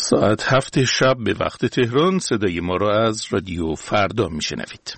ساعت 7 شب به وقت تهران صدای ما را از رادیو فردا میشنوید.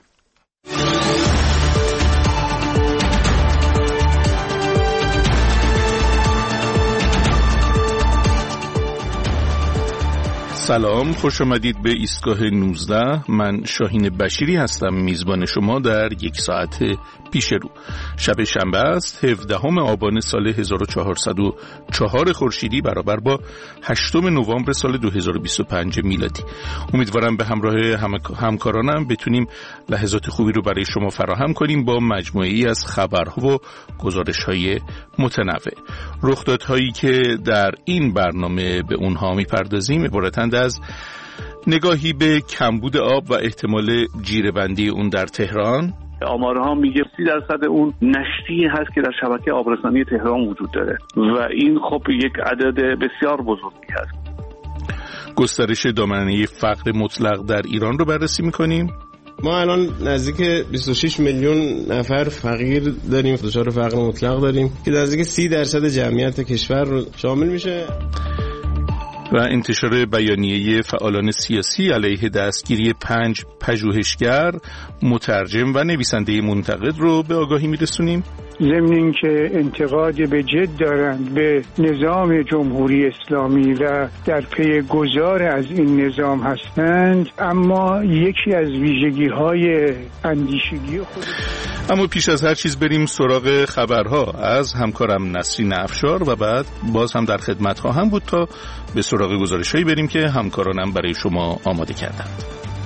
سلام، خوش آمدید به ایستگاه 19. من شاهین بشیری هستم، میزبان شما در یک ساعت پیش رو. شب شنبه است، 17 آبان سال 1404 خورشیدی برابر با 8 نوامبر سال 2025 میلادی. امیدوارم به همراه همکارانم بتونیم لحظات خوبی رو برای شما فراهم کنیم با مجموعه‌ای از خبرها و گزارش‌های متنوع. رخدادهایی که در این برنامه به اونها میپردازیم عبارتند از نگاهی به کمبود آب و احتمال جیره‌بندی اون در تهران. آمارها میگه 30% اون نشتی هست که در شبکه آبرسانی تهران وجود داره و این خب یک عدد بسیار بزرگی هست. گسترش دامنه فقر مطلق در ایران رو بررسی میکنیم. ما الان نزدیک 26 میلیون نفر فقیر داریم، دچار فقر مطلق داریم که نزدیک 30% جمعیت کشور رو شامل میشه. و انتشار بیانیه فعالان سیاسی علیه دستگیری 5 پژوهشگر، مترجم و نویسنده منتقد رو به آگاهی میرسونیم. ضمن اینکه انتقاد به جد دارند به نظام جمهوری اسلامی و در پی گذار از این نظام هستند، اما یکی از ویژگی‌های اندیشگی خود. اما پیش از هر چیز بریم سراغ خبرها از همکارم نسرین افشار و بعد باز هم در خدمت خواهم بود تا به سراغ گزارش‌هایی بریم که همکارانم برای شما آماده کردند.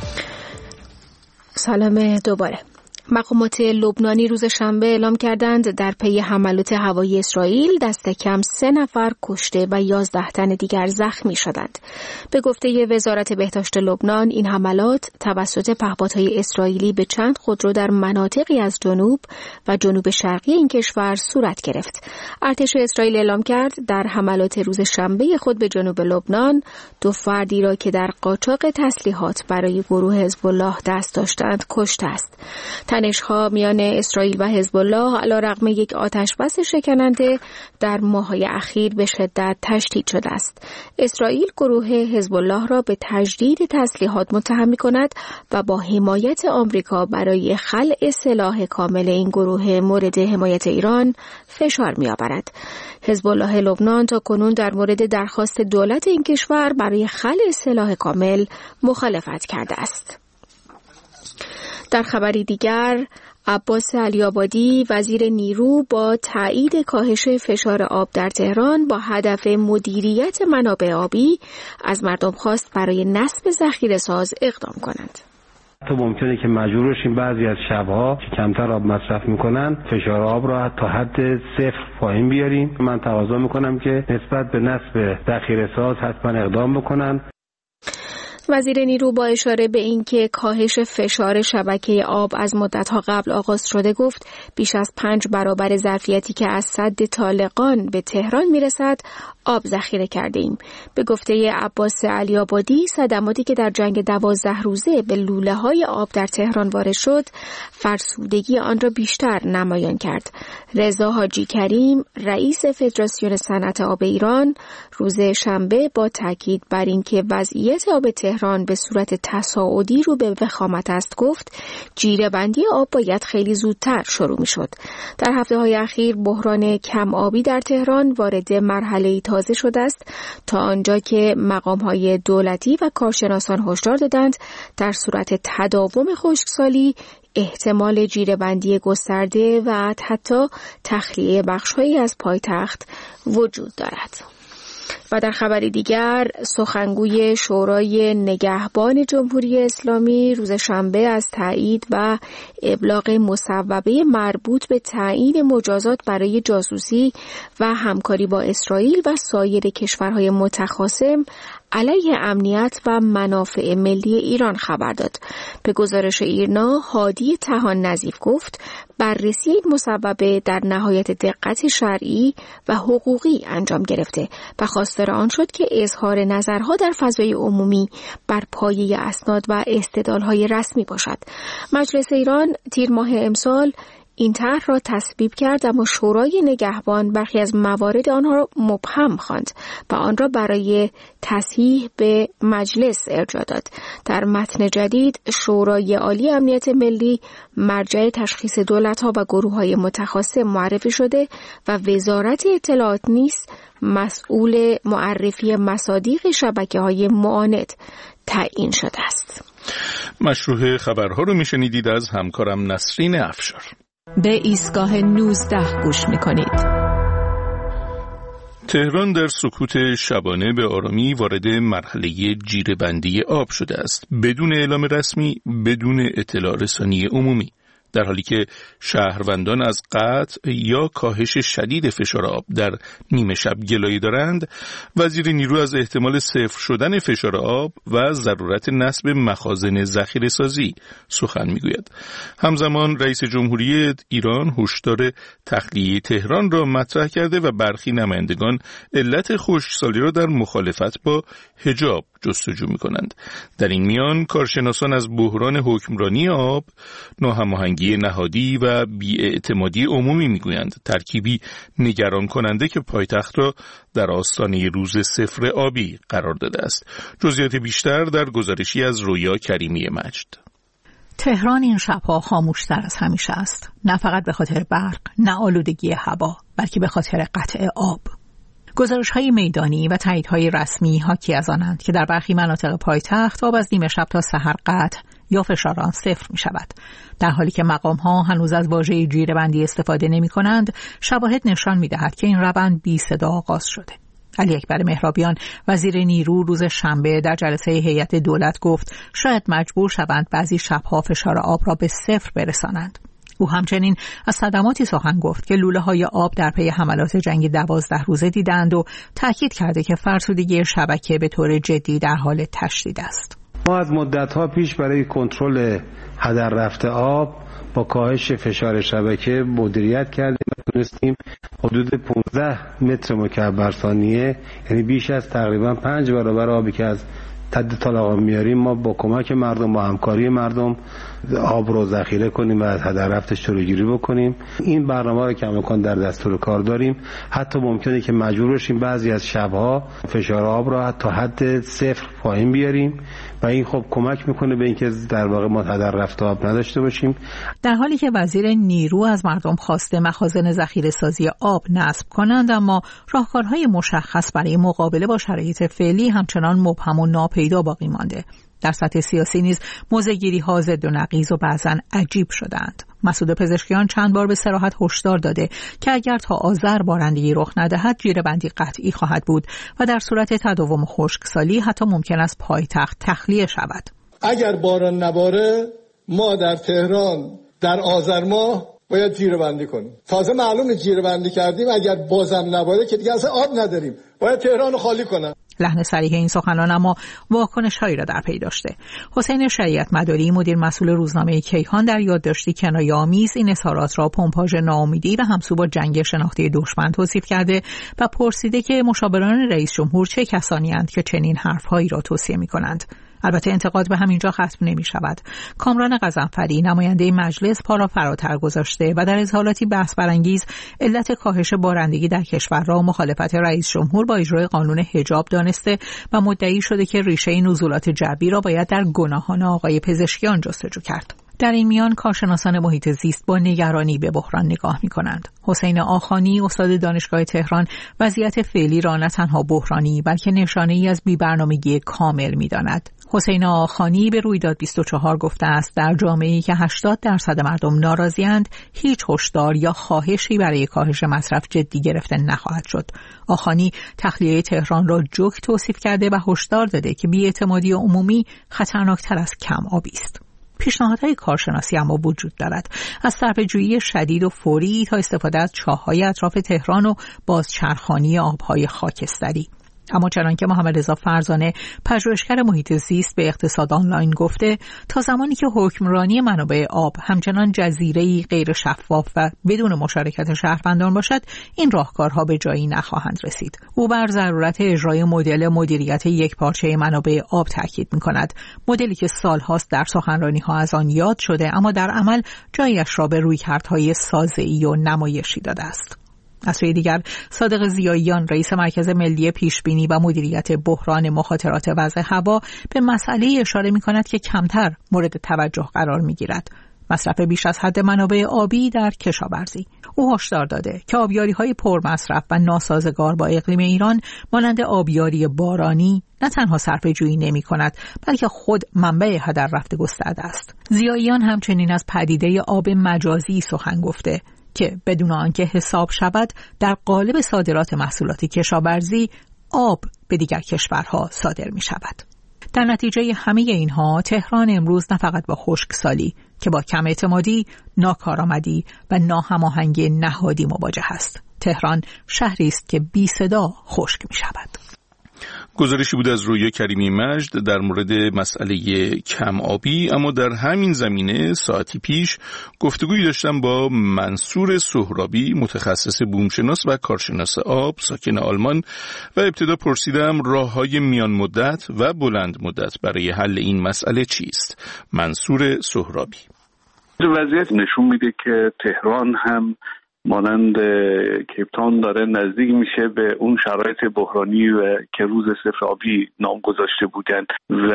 سلام دوباره. مقامات لبنانی روز شنبه اعلام کردند در پی حملات هوایی اسرائیل دست کم 3 نفر کشته و 11 تن دیگر زخمی شدند. به گفته وزارت بهداشت لبنان، این حملات توسط پهپادهای اسرائیلی به چند خودرو در مناطقی از جنوب و جنوب شرقی این کشور صورت گرفت. ارتش اسرائیل اعلام کرد در حملات روز شنبه خود به جنوب لبنان 2 فردی را که در قاچاق تسلیحات برای گروه حزب الله دست داشتند کشته است. تنش‌ها میان اسرائیل و حزب الله علیرغم یک آتش‌بس شکننده در ماه‌های اخیر به شدت تشدید شده است. اسرائیل گروه حزب الله را به تجدید تسلیحات متهم می‌کند و با حمایت آمریکا برای خلع سلاح کامل این گروه مورد حمایت ایران فشار می‌آورد. حزب الله لبنان تا کنون در مورد درخواست دولت این کشور برای خلع سلاح کامل مخالفت کرده است. در خبری دیگر، عباس علی‌آبادی وزیر نیرو با تایید کاهش فشار آب در تهران با هدف مدیریت منابع آبی از مردم خواست برای نصب ذخیره‌ساز اقدام کنند. تو ممکنه که مجبور بشیم بعضی از شب‌ها که کمتر آب مصرف میکنن فشار آب را تا حد 0 پایین بیاریم. من تقاضا میکنم که نسبت به نصب ذخیره‌ساز حتما اقدام بکنن. وزیر نیرو با اشاره به اینکه کاهش فشار شبکه آب از مدت‌ها قبل آغاز شده گفت بیش از 5 برابر ظرفیتی که از سد طالقان به تهران میرسد آب ذخیره کرده ایم. به گفته عباس علی‌آبادی، صدماتی که در جنگ 12 روزه به لوله‌های آب در تهران وارد شد فرسودگی آن را بیشتر نمایان کرد. رضا حاجی کریم رئیس فدراسیون صنعت آب ایران روز شنبه با تاکید بر اینکه وضعیت آب تهران به صورت تصاعدی رو به وخامت است گفت جیره‌بندی آب باید خیلی زودتر شروع می‌شد. در هفته‌های اخیر بحران کم آبی در تهران وارد مرحله‌ای تازه شده است تا آنجا که مقام‌های دولتی و کارشناسان هشدار دادند در صورت تداوم خشکسالی احتمال جیره‌بندی گسترده و حتی تخلیه بخش‌هایی از پایتخت وجود دارد. و در خبری دیگر، سخنگوی شورای نگهبان جمهوری اسلامی روز شنبه از تایید و ابلاغ مصوبه مربوط به تعیین مجازات برای جاسوسی و همکاری با اسرائیل و سایر کشورهای متخاصم علیه امنیت و منافع ملی ایران خبر داد. به گزارش ایرنا، هادی طحان نظیف گفت بررسی این مصوبه در نهایت دقت شرعی و حقوقی انجام گرفته و خواستار آن شد که اظهار نظرها در فضای عمومی بر پایه اسناد و استدلال‌های رسمی باشد. مجلس ایران تیر ماه امسال این طرح را تصویب کرد، اما شورای نگهبان برخی از موارد آنها را مبهم خواند و آن را برای تصحیح به مجلس ارجاع داد. در متن جدید شورای عالی امنیت ملی مرجع تشخیص دولت‌ها و گروه‌های متخاصم معرفی شده و وزارت اطلاعات نیز مسئول معرفی مصادیق شبکه‌های معاند تعیین شده است. مشروع خبرها رو میشنیدید از همکارم نسرین افشار. به ایستگاه 19 گوش میکنید. تهران در سکوت شبانه به آرامی وارد مرحله جیره‌بندی آب شده است، بدون اعلام رسمی، بدون اطلاع رسانی عمومی، در حالی که شهروندان از قطع یا کاهش شدید فشار آب در نیمه شب گلایه دارند. وزیر نیرو از احتمال صفر شدن فشار آب و ضرورت نصب مخازن ذخیره‌سازی سخن میگوید. همزمان رئیس جمهوری ایران هشدار تخلیه تهران را مطرح کرده و برخی نمایندگان علت خشکسالی را در مخالفت با حجاب جستجو می‌کنند. در این میان کارشناسان از بحران حکمرانی آب، ناهماهنگی نهادی و بی‌اعتمادی عمومی می‌گویند، ترکیبی نگران کننده که پایتخت را در آستانه روز صفر آبی قرار داده است. جزئیات بیشتر در گزارشی از رویا کریمی مجد. تهران این شب‌ها خاموش‌تر از همیشه است، نه فقط به خاطر برق، نه آلودگی هوا، بلکه به خاطر قطع آب. گزارش‌های میدانی و تاییدهای رسمی حاکی از آنند که در برخی مناطق پایتخت آب از نیمه شب تا سحر قطع یا فشار آن صفر می‌شود. در حالی که مقام‌ها هنوز از واژه جیره‌بندی استفاده نمی‌کنند، شواهد نشان می‌دهد که این روند بی صدا آغاز شده. علی اکبر مهرابیان وزیر نیرو روز شنبه در جلسه هیئت دولت گفت شاید مجبور شوند بعضی شب‌ها فشار آب را به صفر برسانند. او همچنین از صدماتی سخن گفت که لوله‌های آب در پی حملات جنگ 12 روزه دیدند و تأکید کرده که فرسودگی شبکه به طور جدی در حال تشدید است. ما از مدت‌ها پیش برای کنترل هدر رفته آب با کاهش فشار شبکه مدیریت کردیم و تونستیم حدود 15 متر مکعب بر ثانیه، یعنی بیش از تقریبا 5 برابر آبی که از تد طلاقا میاریم، ما با کمک مردم، با همکاری مردم آب رو ذخیره کنیم و از هدر رفتش جلوگیری بکنیم. این برنامه رو کماکان در دستور کار داریم. حتی ممکنه که مجبور بشیم بعضی از شب‌ها فشار آب رو تا حد صفر پایین بیاریم و این خب کمک میکنه به اینکه در واقع ما هدر رفته آب نداشته باشیم. در حالی که وزیر نیرو از مردم خواسته مخازن ذخیره‌سازی آب نصب کنند، اما راهکارهای مشخص برای مقابله با شرایط فعلی همچنان مبهم و ناپیدا باقی مانده. در سطح سیاسی نیز موضع‌گیری‌ها ضد و نقیض و بعضاً عجیب شدند. مسعود پزشکیان چند بار به صراحت هشدار داده که اگر تا آذر بارندگی رخ ندهد جیره‌بندی قطعی خواهد بود و در صورت تداوم خشکسالی حتی ممکن است پایتخت تخلیه شود. اگر باران نباره ما در تهران در آذر ماه باید جیره‌بندی کنیم. تازه معلومه جیره‌بندی کردیم، اگر بازم نباره که دیگه اصلا آب نداریم، باید تهران رو خالی کنن. لحن صریح این سخنان اما واکنش‌هایی را در پی داشته. حسین شریعت مداری مدیر مسئول روزنامه کیهان در یادداشتی کنایه‌آمیز این اظهارات را پمپاژ ناامیدی و همسو با جنگ شناختی دشمن توصیف کرده و پرسیده که مشاوران رئیس جمهور چه کسانی اند که چنین حرف‌هایی را توصیه می‌کنند. البته انتقاد به همینجا ختم نمی شود. کامران غضنفری نماینده مجلس پا را فراتر گذاشته و در اظهاراتی بحث برانگیز علت کاهش بارندگی در کشور را مخالفت رئیس جمهور با اجرای قانون حجاب دانسته و مدعی شده که ریشه نزولات جوی را باید در گناهان آقای پزشکیان جستجو کرد. در این میان کارشناسان محیط زیست با نگرانی به بحران نگاه می‌کنند. حسین آخانی استاد دانشگاه تهران وضعیت فعلی را نه تنها بحرانی بلکه نشانه‌ای از بی‌برنامگی کامل می‌داند. حسین آخانی به رویداد 24 گفته است در جامعه‌ای که 80% مردم ناراضی‌اند هیچ هشدار یا خواهشی برای کاهش مصرف جدی گرفته نخواهد شد. آخانی تخلیه تهران را جوک توصیف کرده و هشدار داده که بی‌اعتمادی عمومی خطرناکتر از کم آبی است. پیشنهادهای کارشناسی اما وجود دارد، از صرفه‌جویی شدید و فوری تا استفاده از چاه‌های اطراف تهران و بازچرخانی آب‌های خاکستری. اما چنانکه محمد رضا فرزانه پژوهشگر محیط زیست به اقتصاد آنلاین گفته، تا زمانی که حکمرانی منابع آب همچنان جزیره‌ای غیر شفاف و بدون مشارکت شهروندان باشد، این راهکارها به جایی نخواهند رسید. او بر ضرورت اجرای مدل مدیریت یکپارچه منابع آب تاکید می‌کند، مدلی که سال‌هاست در سخنرانی‌ها از آن یاد شده اما در عمل جایش را به رویکردهای سازه‌ای و نمایشی داده است. از سوی دیگر صادق ضیاییان رئیس مرکز ملی پیشبینی و مدیریت بحران مخاطرات وضع هوا به مسئله اشاره می‌کند که کمتر مورد توجه قرار می‌گیرد: مصرف بیش از حد منابع آبی در کشاورزی. او هشدار داده که آبیاری‌های پرمصرف و ناسازگار با اقلیم ایران مانند آبیاری بارانی نه تنها صرفه‌جویی نمی‌کند، بلکه خود منبع هدر رفت گسترده است. ضیاییان همچنین از پدیده آب مجازی سخن گفته که بدون آنکه حساب شود در قالب صادرات محصولات کشاورزی آب به دیگر کشورها صادر می شود. در نتیجه همه اینها تهران امروز نه فقط با خشکسالی که با کم اعتمادی، ناکارآمدی و ناهماهنگی نهادی مواجه است. تهران شهری است که بی صدا خشک می شود. گزارشی بود از رویا کریمی مجد در مورد مسئله کم آبی. اما در همین زمینه ساعتی پیش گفتگویی داشتم با منصور سهرابی، متخصص بومشناس و کارشناس آب، ساکن آلمان، و ابتدا پرسیدم راه‌های میان مدت و بلند مدت برای حل این مسئله چیست. منصور سهرابی: وضعیت نشون میده که تهران هم مانند کیپتاون داره نزدیک میشه به اون شرایط بحرانی و که روز صفر آبی نام گذاشته بودن و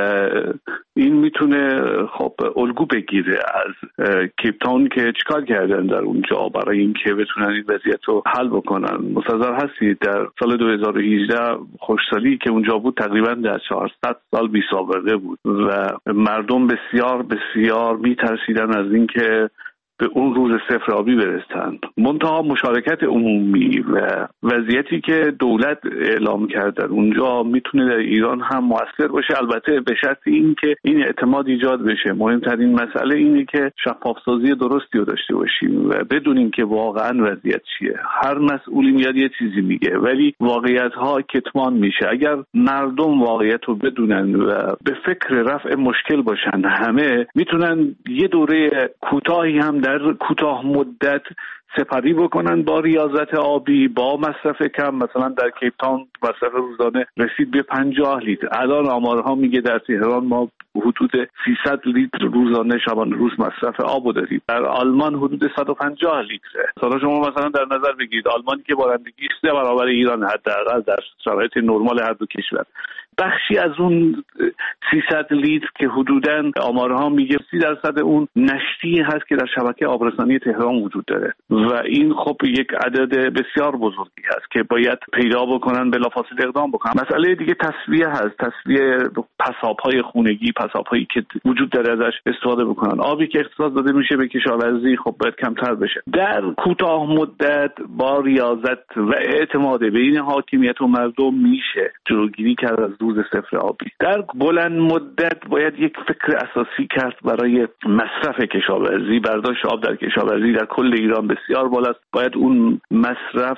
این میتونه خب الگو بگیره از کیپتاون که چیکار کردن در اونجا برای اینکه بتونن این وضعیت رو حل بکنن. مستحضر هستید در سال 2018 خشکسالی که اونجا بود تقریبا در 400 سال بی سابقه بود و مردم بسیار بسیار میترسیدن از اینکه به اون روز صفر آبی برسن. منتها مشارکت عمومی و وضعیتی که دولت اعلام کرده اونجا میتونه در ایران هم مؤثر باشه، البته به شرط این که این اعتماد ایجاد بشه. مهمترین مسئله اینه که شفافسازی درستی رو داشته باشیم و بدونیم که واقعا وضعیت چیه. هر مسئولی میاد یه چیزی میگه ولی واقعیت‌ها کتمان میشه. اگر مردم واقعیت رو بدونن و به فکر رفع مشکل باشن، همه میتونن یه دوره کوتاهی هم در کوتاه مدت سپری بکنن با ریاضت آبی، با مصرف کم. مثلا در کیپتاون مصرف روزانه رسید به 50 لیتر. الان آمارها میگه در تهران ما حدود 300 لیتر روزانه شبانه روز مصرف آب داریم. در آلمان حدود 150 لیتره. حالا شما مثلا در نظر بگیرید آلمانی که بارندگی 3 برابر ایران حداقل در شرایط نرمال هر دو کشور. بخشی از اون 300 لیتر که حدوداً آمارها میگه 30% اون نشتی هست که در شبکه آبرسانی تهران وجود داره و این خب یک عدد بسیار بزرگی هست که باید پیدا بکنن، بلافاصله اقدام بکنن. مسئله دیگه تصفیه هست، تصفیه پساب‌های خونگی، پساب‌هایی که وجود داره ازش استفاده بکنن. آبی که اختصاص داده میشه به کشاورزی خب باید کمتر بشه. در کوتاه مدت با ریاضت و اعتماد بین حاکمیت و مردم میشه جلوگیری کرد از روز صفر آبی. در بلند مدت باید یک فکر اساسی کرد برای مصرف کشاورزی. برداشت آب در کشاورزی در کل ایران بسیار بالاست. باید اون مصرف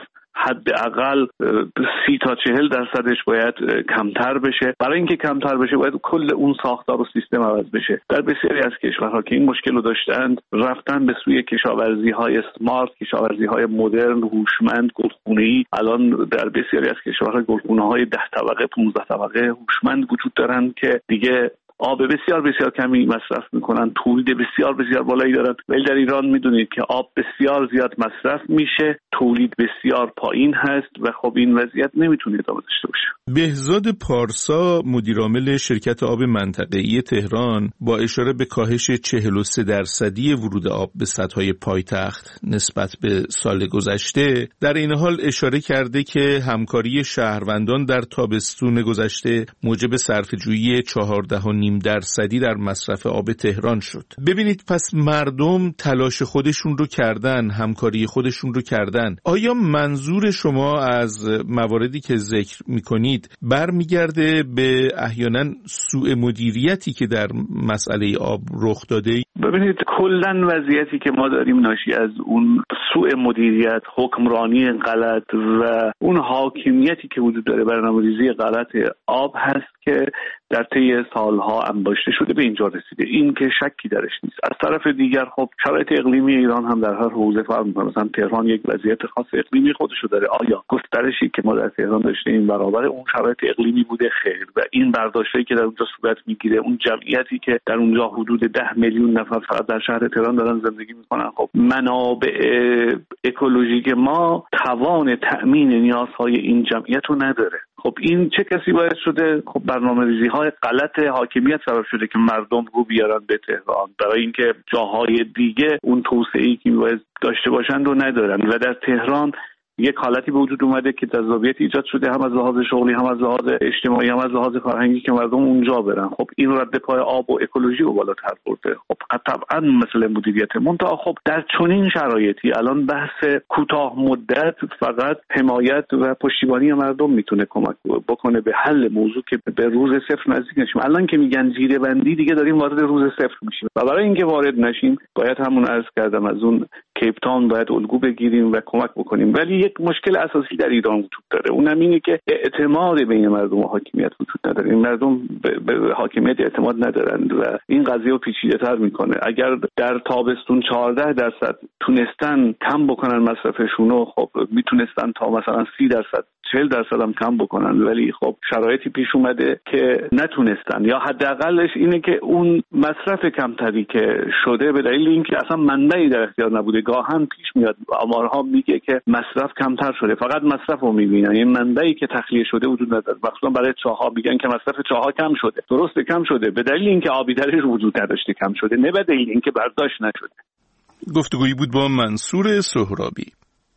حداقل 30 تا 40% باید کمتر بشه. برای اینکه کمتر بشه باید کل اون ساختار و سیستم عوض بشه. در بسیاری از کشورها که این مشکل رو داشتند رفتن به سوی کشاورزی‌های اسمارت، کشاورزی‌های مدرن، هوشمند، گلخونه‌ای. الان در بسیاری از کشورها گلخونه‌های 10 طبقه 15 طبقه هوشمند وجود دارن که دیگه آب بسیار بسیار کمی مصرف میکنن، تولید بسیار بسیار بالایی دارن. ولی در ایران میدونید که آب بسیار زیاد مصرف میشه، تولید بسیار پایین هست و خب این وضعیت نمیتونه ادامه داشته باشه. بهزاد پارسا، مدیرعامل شرکت آب منطقه‌ای تهران، با اشاره به کاهش 43% ورود آب به سدهای پایتخت نسبت به سال گذشته، در این حال اشاره کرده که همکاری شهروندان در تابستون گذشته موجب صرفه‌جویی 14.5 3.5% در مصرف آب تهران شد. ببینید پس مردم تلاش خودشون رو کردن، همکاری خودشون رو کردن. آیا منظور شما از مواردی که ذکر میکنید برمیگرده به احیانا سوء مدیریتی که در مسئله آب رخ داده؟ ببینید کلاً وضعیتی که ما داریم ناشی از اون سوء مدیریت، حکمرانی غلط و اون حاکمیتی که وجود داره، برنامه‌ریزی غلط آب هست که در طی سالها انباشته شده به اینجا رسیده. این که شکی درش نیست. از طرف دیگر خب شرایط اقلیمی ایران هم در هر حوزه فرق می‌کنه. مثلا تهران یک وضعیت خاص اقلیمی خودشو داره. آیا گسترشی که ما در تهران داشتیم برابر اون شرایط اقلیمی بوده؟ خیر. و این برداشتی که در اونجا صورت میگیره، اون جمعیتی که در اونجا حدود 10 میلیون نفر فقط در شهر تهران دارن زندگی میکنن، خب منابع اکولوژیک ما توان تأمین نیازهای این جمعیت رو نداره. خب این چه کسی باعث شده؟ خب برنامه‌ریزی‌های غلط حاکمیت سبب شده که مردم رو بیارن به تهران برای اینکه جاهای دیگه اون توسعه‌ای که باید داشته باشند رو ندارن و در تهران یک حالتی به وجود اومده که جذابیت ایجاد شده، هم از لحاظ شغلی، هم از لحاظ اجتماعی، هم از لحاظ فرهنگی که مردم اونجا برن. خب این رد پای آب و اکولوژی رو بالاتر برده. خب طبعا مسئله مدیریت منتها خب در چنین شرایطی الان بحث کوتاه مدت فقط حمایت و پشتیبانی مردم میتونه کمک بکنه به حل موضوع که به روز صفر نزدیک نشیم. الان که میگن زیر بندی، دیگه داریم وارد روز صفر میشیم و برای اینکه وارد نشیم باید همون عرض کردم از اون کیپ تاون باید الگو بگیریم و کمک بکنیم. ولی یک مشکل اساسی در ایران وجود داره، اونم اینه که اعتماد بین مردم و حاکمیت وجود نداره. این مردم به حاکمیت اعتماد ندارند و این قضیه رو پیچیده‌تر میکنه. اگر در تابستون 14% تونستن کم بکنن مصرفشون رو، خب میتونستن تا مثلا 30%، 40% هم کم بکنن، ولی خب شرایطی پیش اومده که نتونستن، یا حداقلش اینه که اون مصرف کمتری که شده به دلیل اینکه اصلا منبعی در اختیار نبوده. گاهن پیش میاد آمارها میگه که مصرف کمتر شده، فقط مصرف رو میبینن، این منبعی که تخلیه شده وجود نداره. مثلا برای چاه‌ها میگن که مصرف چاه‌ها کم شده، درسته کم شده به دلیل اینکه آبی درش وجود نداشته کم شده، نه به دلیل اینکه برداشت نشده. گفتگویی بود با منصور سهرابی.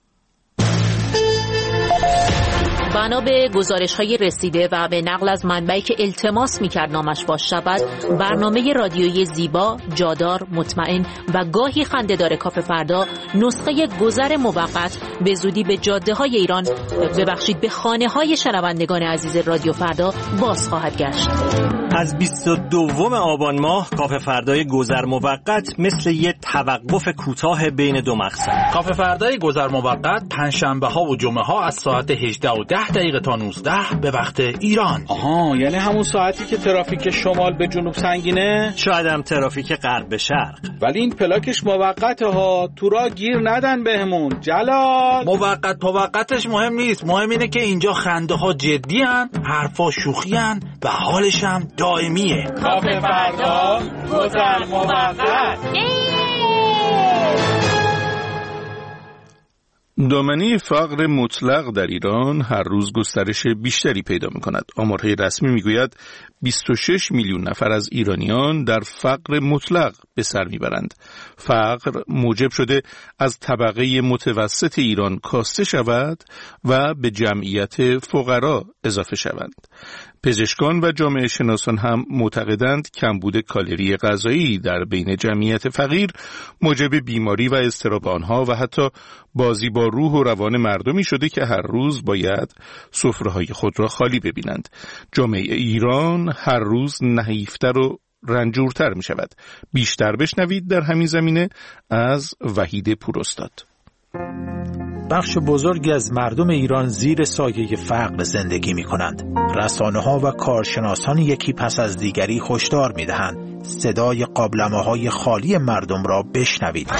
بنا به گزارش‌های رسیده و به نقل از منبعی که التماس می‌کرد نامش باز شود، برنامه رادیویی زیبا، جادار، مطمئن و گاهی خنده‌دار کافه فردا نسخه گذر موقت به زودی به جاده‌های ایران، به خانه‌های شنوندگان عزیز رادیو فردا باز خواهد گشت. از 22 آبان ماه کافه فردای گذر موقت مثل یه توقف کوتاه بین دو مقصد. کافه فردای گذر موقت پنجشنبه‌ها و جمعه‌ها از ساعت 18:10 تا 19 به وقت ایران. آها، یعنی همون ساعتی که ترافیک شمال به جنوب سنگینه؟ شاید هم ترافیک غرب به شرق. ولی این پلاکش موقته ها، تو راه گیر ندن بهمون. جلال موقتش مهم نیست، مهم اینه که اینجا خنده ها جدی ان، حرفا شوخی ان و حالش هم دائمیه. کافه فردا گذر موقت. دامنه فقر مطلق در ایران هر روز گسترش بیشتری پیدا می‌کند. آمارهای رسمی می‌گوید 26 میلیون نفر از ایرانیان در فقر مطلق به سر میبرند. فقر موجب شده از طبقه متوسط ایران کاسته شود و به جمعیت فقرا اضافه شوند. پزشکان و جامعه شناسان هم معتقدند کمبود کالری غذایی در بین جمعیت فقیر موجب بیماری و اضطراب آنها و حتی بازی با روح و روان مردمی شده که هر روز باید سفره‌های خود را خالی ببینند. جامعه ایران هر روز نحیفتر و رنجورتر می شود. بیشتر بشنوید در همین زمینه از وحید پوراستاد. بخش بزرگی از مردم ایران زیر سایه فقر زندگی می کنند. رسانه‌ها و کارشناسان یکی پس از دیگری هشدار می دهند. صدای قابلمه‌های خالی مردم را بشنوید.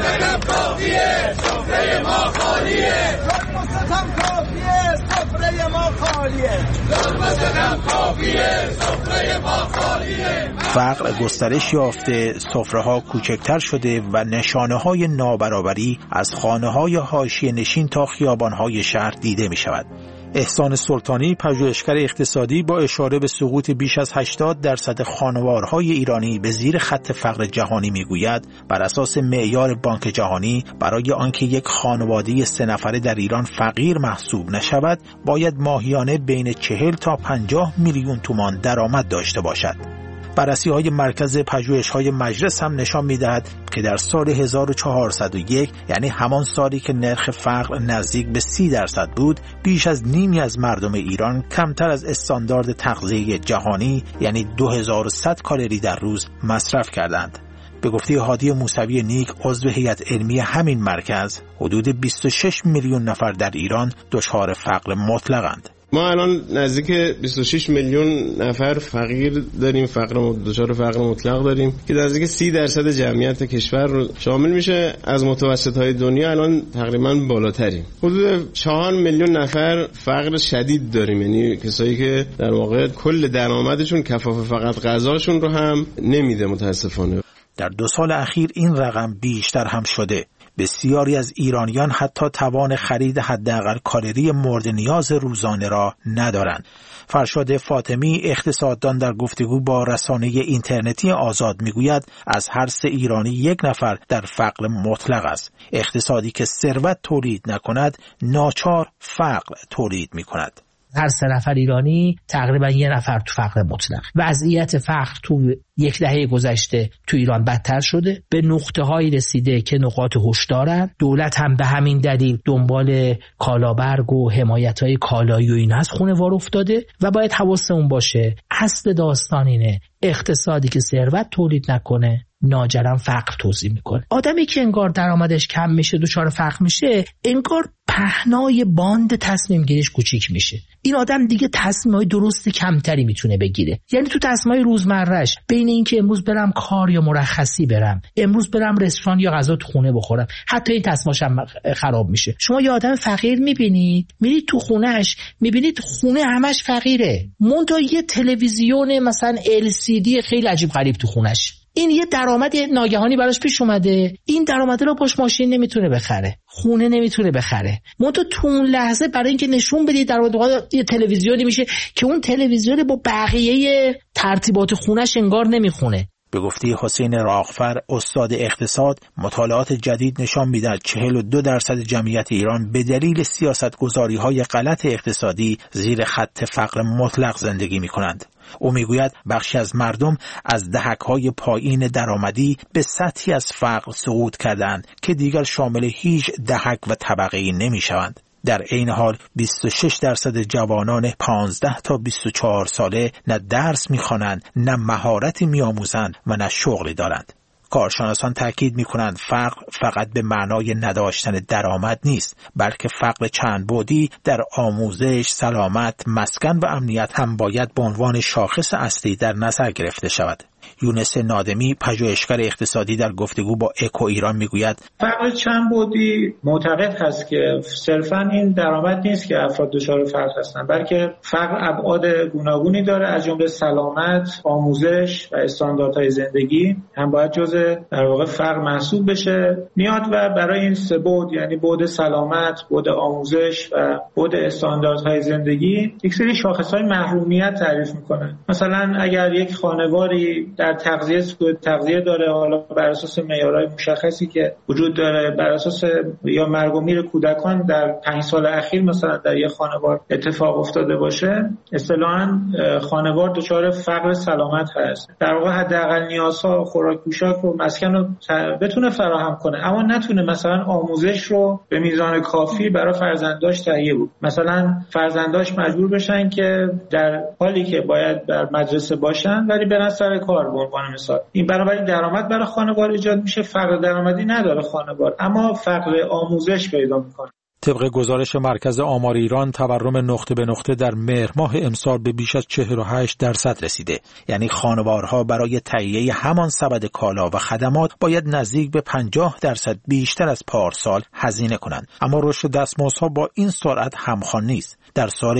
فقر گسترش یافته، سفره‌ها کوچکتر شده و نشانه‌های نابرابری از خانه‌های حاشیه نشین تا خیابان‌های شهر دیده می‌شود. احسان سلطانی، پژوهشگر اقتصادی، با اشاره به سقوط بیش از 80% خانوارهای ایرانی به زیر خط فقر جهانی میگوید بر اساس معیار بانک جهانی برای آنکه یک خانواده 3 نفره در ایران فقیر محسوب نشود باید ماهیانه بین 40 تا 50 میلیون تومان درآمد داشته باشد. بررسی‌های مرکز پژوهش‌های مجلس هم نشان می‌دهد که در سال 1401 یعنی همان سالی که نرخ فقر نزدیک به 30% بود، بیش از نیمی از مردم ایران کمتر از استاندارد تغذیه جهانی یعنی 2100 کالری در روز مصرف کردند. به گفته هادی موسوی نیک عضو هیئت علمی همین مرکز، حدود 26 میلیون نفر در ایران دچار فقر مطلقند. ما الان نزدیک 26 میلیون نفر فقیر داریم، دچار فقر مطلق داریم که نزدیک 30% جمعیت کشور رو شامل میشه. از متوسط‌های دنیا الان تقریبا بالاتریم. حدود 4 میلیون نفر فقر شدید داریم، یعنی کسایی که در واقع کل درآمدشون کفاف فقط غذاشون رو هم نمیده متاسفانه. در 2 سال اخیر این رقم بیشتر هم شده. بسیاری از ایرانیان حتی توان خرید حداقل کالری مورد نیاز روزانه را ندارند. فرشاد فاطمی اقتصاددان در گفتگو با رسانه اینترنتی آزاد میگوید از هر 3 ایرانی 1 نفر در فقر مطلق است. اقتصادی که ثروت تولید نکند ناچار فقر تولید میکند. هر 3 نفر ایرانی تقریبا 1 نفر تو فقر مطلق. وضعیت فقر تو 1 دهه گذشته تو ایران بدتر شده، به نقطه‌هایی رسیده که نقاط هشدارن. دولت هم به همین دلیل دنبال کالابرگ و حمایت‌های کالایی و این از خونه وار افتاده و باید حواسمون باشه اصل داستان اینه اقتصادی که ثروت تولید نکنه ناجرم فقر توزیع میکنه. آدمی که انگار درآمدش کم میشه دچار فقر میشه، انگار پهنای باند تصمیم گیریش کوچیک میشه. این آدم دیگه تصمیمای درست کمتری میتونه بگیره. یعنی تو تصمیمای روزمرهش بین اینکه امروز برم کار یا مرخصی برم، امروز برم رستوران یا غذا تو خونه بخورم، حتی این تصمیمش هم خراب میشه. شما یه آدم فقیر میبینید، میرید تو خونهش میبینید خونه همش فقیره، منتها یه تلویزیون مثلا LCD خیلی عجیب غریب تو خونش. این یه درآمد ناگهانی براش پیش اومده، این درآمد رو باش ماشین نمیتونه بخره، خونه نمیتونه بخره. منتها تو اون لحظه برای اینکه نشون بدید درآمد یه تلویزیونی میشه که اون تلویزیون با بقیه ترتیبات خونش انگار نمیخونه. به گفته حسین راغفر استاد اقتصاد، مطالعات جدید نشان می‌دهد 42% جمعیت ایران به دلیل سیاست‌گذاری‌های غلط اقتصادی زیر خط فقر مطلق زندگی می‌کنند. او میگوید بخشی از مردم از دهک‌های پایین درآمدی به سطحی از فقر صعود کردند که دیگر شامل هیچ دهک و طبقه‌ای نمی‌شوند. در عین حال 26% جوانان 15 تا 24 ساله نه درس می‌خوانند، نه مهارتی می‌آموزند و نه شغلی دارند. کارشناسان تاکید می‌کنند فقر فقط به معنای نداشتن درآمد نیست، بلکه فقر چند بعدی در آموزش، سلامت، مسکن و امنیت هم باید به عنوان شاخص اصلی در نظر گرفته شود. یونس نادمی پژوهشگر اقتصادی در گفتگو با اکو ایران میگوید فقر چند بعدی معتقد هست که صرفاً این درآمد نیست که افراد دچار فقر هستند، بلکه فقر ابعاد گوناگونی داره، از جمله سلامت، آموزش و استانداردهای زندگی هم باید جزء در واقع فقر محسوب بشه. میاد و برای این 3 بعد یعنی بعد سلامت، بعد آموزش و بعد استانداردهای زندگی یک سری شاخص‌های محرومیت تعریف میکنه. مثلا اگر یک خانواری در تغذیه داره، حالا بر اساس معیارهای مشخصی که وجود داره، بر اساس یا مرگ و میر کودکان در 5 سال اخیر مثلا در یک خانوار اتفاق افتاده باشه، اصطلاحاً خانوار دچار فقر سلامت هست. در واقع حداقل نیازها، خوراک، پوشاک و مسکن رو بتونه فراهم کنه، اما نتونه مثلا آموزش رو به میزان کافی برای فرزنداش تهیه بود. مثلا فرزنداش مجبور بشن که در حالی که باید در مدرسه باشن ولی برن سر کار. به عنوان مثال این بنابراین درآمد برای خانوار ایجاد میشه، فقر درآمدی نداره خانوار، اما فقر آموزش پیدا میکنه. طبق گزارش مرکز آمار ایران، تورم نقطه به نقطه در مهر ماه امسال به بیش از 48% رسیده. یعنی خانوارها برای تهیه همان سبد کالا و خدمات باید نزدیک به 50% بیشتر از پارسال هزینه کنند. اما رشد دستمزدها با این سرعت همخوان نیست. در سال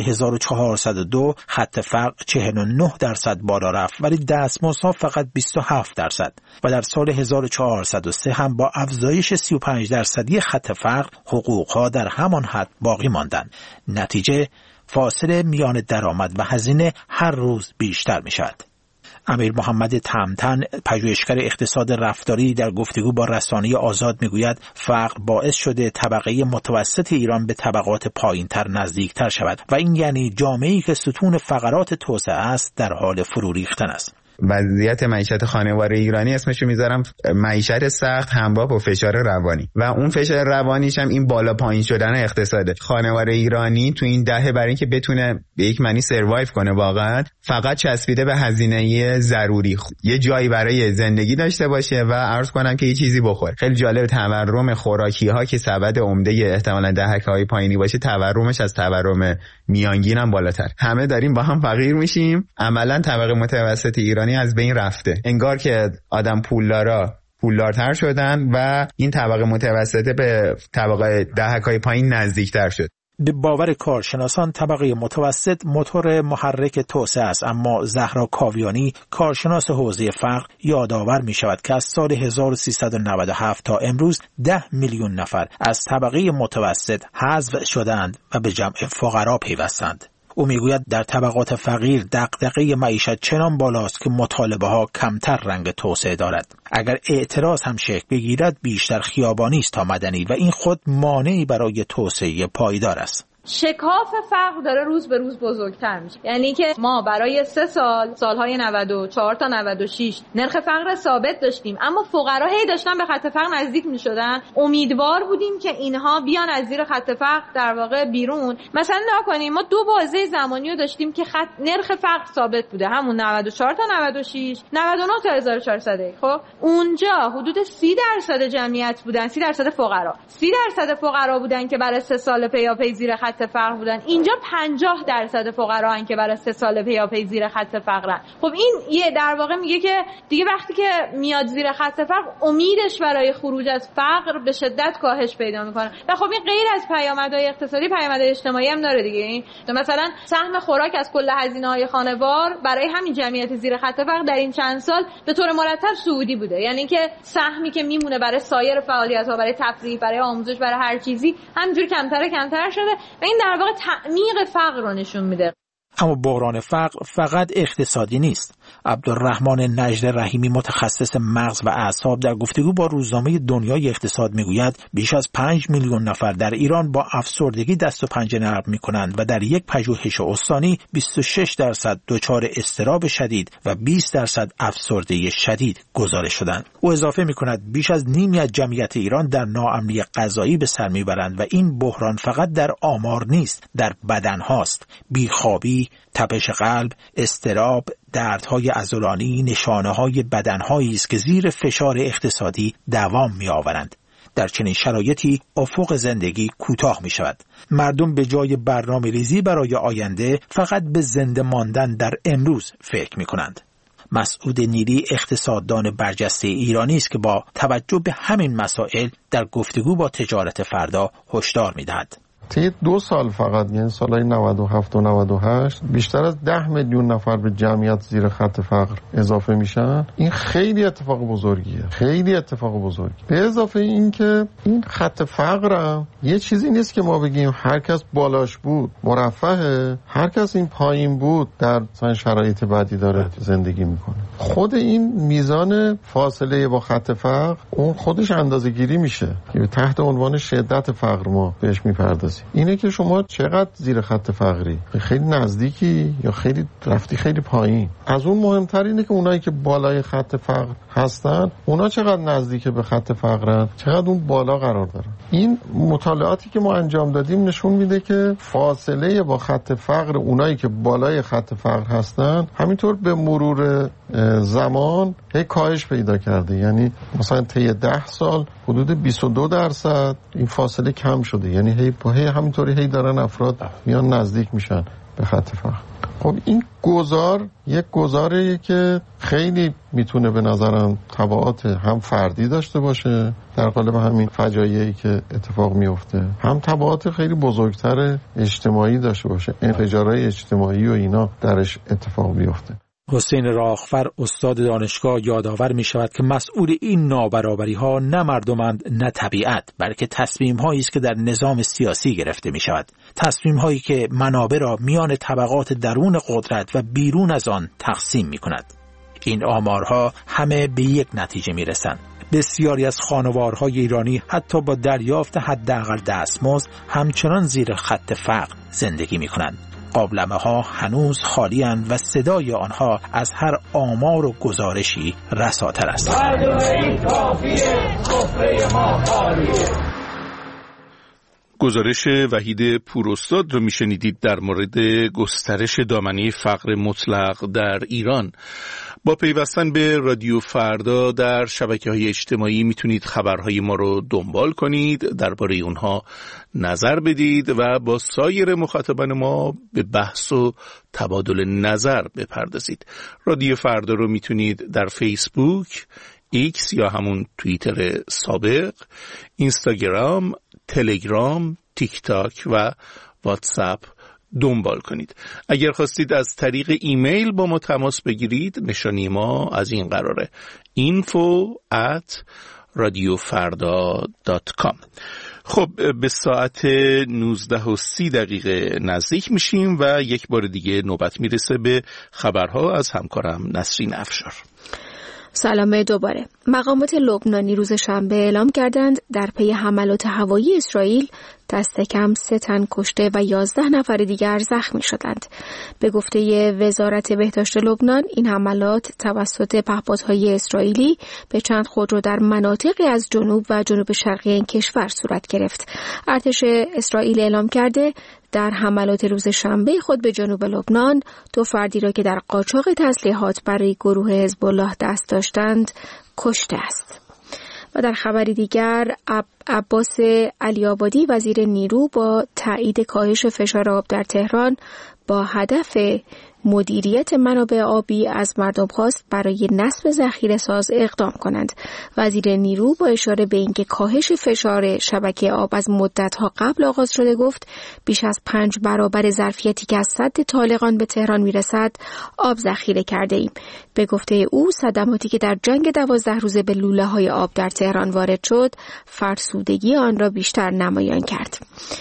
1402 خط فقر 49% بالا رفت، ولی دستمزدها فقط 27% و در سال 1403 هم با افزایش 35% خط فقر حقوقها در همان حد باقی ماندند. نتیجه فاصله میان درآمد و هزینه هر روز بیشتر می شود. امیر محمد تمتن پژوهشگر اقتصاد رفتاری در گفتگو با رسانه آزاد میگوید فقر باعث شده طبقه متوسط ایران به طبقات پایینتر نزدیکتر شود و این یعنی جامعه‌ای که ستون فقرات توسعه است در حال فرو ریختن است. وضعیت معیشت خانوار ایرانی اسمشو میذارم معیشت سخت همراه با فشار روانی و اون فشار روانیش هم این بالا پایین شدن اقتصاده. خانوار ایرانی تو این دهه برای اینکه بتونه به یک معنی سروایو کنه واقعا فقط چسبیده به هزینه ضروری، یه جایی برای زندگی داشته باشه و عرض کنم که یه چیزی بخوره. خیلی جالب تورم خوراکی ها که سبد عمده احتمالاً دهک‌های پایینی باشه، تورمش از تورم میانگین هم بالاتر. همه داریم با هم فقیر میشیم. عملاً طبقه متوسط ایرانی از بین رفته. انگار که آدم پولدارتر شدن و این طبقه متوسطه به طبقه دهک‌های پایین نزدیکتر شد. به باور کارشناسان طبقه متوسط موتور محرک توسعه است، اما زهرا کاویانی کارشناس حوزه فقر یادآور می شود که از سال 1397 تا امروز 10 میلیون نفر از طبقه متوسط حذف شدند و به جمع فقرا پیوستند. او میگوید در طبقات فقیر دغدغه معیشت چنان بالاست که مطالبه ها کمتر رنگ توسعه دارد. اگر اعتراض هم شکل بگیرد بیشتر خیابانی است تا مدنی و این خود مانعی برای توسعه پایدار است. شکاف فقر داره روز به روز بزرگتر میشه. یعنی که ما برای 3 سالهای 94 تا 96 نرخ فقر ثابت داشتیم، اما فقرا هی داشتن به خط فقر نزدیک میشدن. امیدوار بودیم که اینها بیان از زیر خط فقر در واقع بیرون. مثلا نکنیم ما 2 بازه زمانی رو داشتیم که نرخ فقر ثابت بوده، همون 94 تا 96، 99 تا 1400. خب اونجا حدود 30% جمعیت بودن، 30% فقرا، 30% فقرا بودن که برای 3 سال پیاپی زیر خط فقر بودن. اینجا 50% فقرا هن که برای 3 سال پیاپی زیر خط فقرن. خب این یه در واقع میگه که دیگه وقتی که میاد زیر خط فقر امیدش برای خروج از فقر به شدت کاهش پیدا میکنه. و خب این غیر از پیامدهای اقتصادی پیامدهای اجتماعی هم داره دیگه. این مثلا سهم خوراک از کل هزینه‌های خانوار برای همین جمعیت زیر خط فقر در این چند سال به طور مرتب صعودی بوده. یعنی که سهمی که میمونه برای سایر فعالیت‌ها، برای تفریح، برای آموزش، برای هر چیزی همینجوری کمتر شده. این در واقع تعمیق فقر رو نشون میده. اما بحران فقر فقط اقتصادی نیست. عبدالرحمن نجد رحیمی متخصص مغز و اعصاب در گفتگو با روزنامه دنیای اقتصاد میگوید بیش از 5 میلیون نفر در ایران با افسردگی دست و پنجه نرم میکنند و در یک پژوهش استانی 26% دچار اضطراب شدید و 20% افسردگی شدید گزارش شدند. او اضافه میکند بیش از نیمی از جمعیت ایران در ناامنی غذایی به سر میبرند و این بحران فقط در آمار نیست، در بدن هاست. بیخوابی، تپش قلب، اضطراب، دردهای عضلانی نشانه‌های بدنهایی است که زیر فشار اقتصادی دوام می‌آورند. در چنین شرایطی افق زندگی کوتاه می‌شود. مردم به جای برنامه‌ریزی برای آینده فقط به زنده ماندن در امروز فکر می‌کنند. مسعود نیلی اقتصاددان برجسته ایرانی است که با توجه به همین مسائل در گفتگو با تجارت فردا هشدار می‌دهد. طی 2 سال فقط، یعنی سالهای 97 و 98 بیشتر از 10 میلیون نفر به جمعیت زیر خط فقر اضافه میشن. این خیلی اتفاق بزرگیه، خیلی اتفاق بزرگی. به اضافه این که این خط فقر یه چیزی نیست که ما بگیم هر کس بالاش بود مرفهه، هر کس این پایین بود در شرایط بدی داره زندگی میکنه. خود این میزان فاصله با خط فقر اون خودش اندازه‌گیری میشه که تحت عنوان شدت فقر ما بهش میپردازیم. اینه که شما چقدر زیر خط فقری، خیلی نزدیکی یا خیلی رفتی خیلی پایین. از اون مهمتر اینه که اونایی که بالای خط فقر هستن اونا چقدر نزدیک به خط فقرن، چقدر اون بالا قرار دارن. این مطالعاتی که ما انجام دادیم نشون میده که فاصله با خط فقر اونایی که بالای خط فقر هستن همینطور به مرور زمان هی کاهش پیدا کرده. یعنی مثلا طی 10 سال حدود 22% این فاصله کم شده. یعنی هی همینطوری هی دارن افراد میان نزدیک میشن به خط فقر. خب این یک گذاریه که خیلی میتونه به نظرم تبعات هم فردی داشته باشه در قالب همین فجایعی که اتفاق میفته، هم تبعات خیلی بزرگتر اجتماعی داشته باشه، انفجارهای اجتماعی و اینا درش اتفاق بیفته. حسین راغفر استاد دانشگاه یادآور می شود که مسئول این نابرابری ها نه مردمند نه طبیعت، بلکه تصمیم هایی است که در نظام سیاسی گرفته می شود. تصمیم هایی که منابع را میان طبقات درون قدرت و بیرون از آن تقسیم می کند. این آمارها همه به یک نتیجه می رسند. بسیاری از خانوارهای ایرانی حتی با دریافت حداقل دستمزد همچنان زیر خط فقر زندگی می کنند. قابلمه‌ها هنوز خالی‌اند و صدای آنها از هر آمار و گزارشی رساتر است. گزارش وحید پوراستاد رو میشنیدید در مورد گسترش دامنه فقر مطلق در ایران. با پیوستن به رادیو فردا در شبکه‌های اجتماعی میتونید خبرهای ما رو دنبال کنید، درباره اونها نظر بدید و با سایر مخاطبان ما به بحث و تبادل نظر بپردازید. رادیو فردا رو میتونید در فیسبوک، ایکس یا همون توییتر سابق، اینستاگرام، تلگرام، تیک تاک و واتساپ دنبال کنید. اگر خواستید از طریق ایمیل با ما تماس بگیرید، نشانی ما از این قراره: info@radiofarda.com. خب به ساعت 19:30 نزدیک میشیم و یک بار دیگه نوبت میرسه به خبرها از همکارم نسرین افشار. سلام دوباره. مقامات لبنانی روز شنبه اعلام کردند در پی حملات هوایی اسرائیل دست کم 3 تن کشته و 11 نفر دیگر زخمی شدند. به گفته وزارت بهداشت لبنان، این حملات توسط پهپادهای اسرائیلی به چند خودرو در مناطقی از جنوب و جنوب شرقی این کشور صورت گرفت. ارتش اسرائیل اعلام کرده در حملات روز شنبه خود به جنوب لبنان 2 فردی را که در قاچاق تسلیحات برای گروه حزب الله دست داشتند کشته است. و در خبری دیگر، عباس علی‌آبادی وزیر نیرو با تایید کاهش فشار آب در تهران با هدف مدیریت منابع آبی از مردم خواست برای نصب ذخیره‌ساز اقدام کنند. وزیر نیرو با اشاره به اینکه کاهش فشار شبکه آب از مدت‌ها قبل آغاز شده گفت بیش از 5 برابر ظرفیتی که از سد طالقان به تهران میرسد آب ذخیره کرده ایم. به گفته او صدماتی که در جنگ 12 روزه به لوله‌های آب در تهران وارد شد فرسودگی آن را بیشتر نمایان کرد.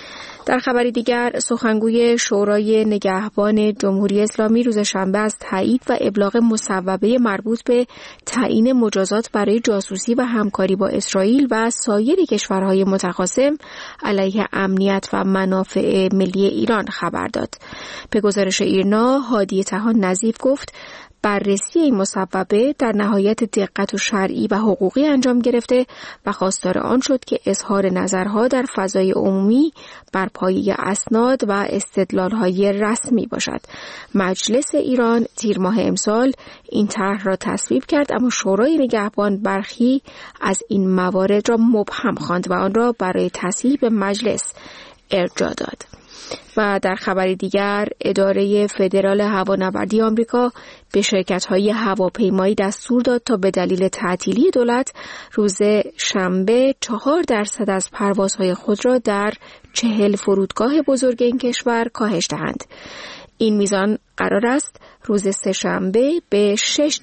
در خبری دیگر، سخنگوی شورای نگهبان جمهوری اسلامی روز شنبه از تایید و ابلاغ مصوبه مربوط به تعیین مجازات برای جاسوسی و همکاری با اسرائیل و سایر کشورهای متخاصم علیه امنیت و منافع ملی ایران خبر داد. به گزارش ایرنا، هادی طحان نظیف گفت بررسی این مصوبه در نهایت دقت و شرعی و حقوقی انجام گرفته و خواستار آن شد که اظهار نظرها در فضای عمومی بر پایه اسناد و استدلال‌های رسمی باشد. مجلس ایران تیر ماه امسال این طرح را تصویب کرد، اما شورای نگهبان برخی از این موارد را مبهم خواند و آن را برای تصحیح به مجلس ارجاع داد. و در خبری دیگر، اداره فدرال هوانوردی آمریکا به شرکت‌های هواپیمایی دستور داد تا به دلیل تعطیلی دولت روز شنبه 4% از پروازهای خود را در 40 فرودگاه بزرگ این کشور کاهش دهند. این میزان قرار است روز سه‌شنبه به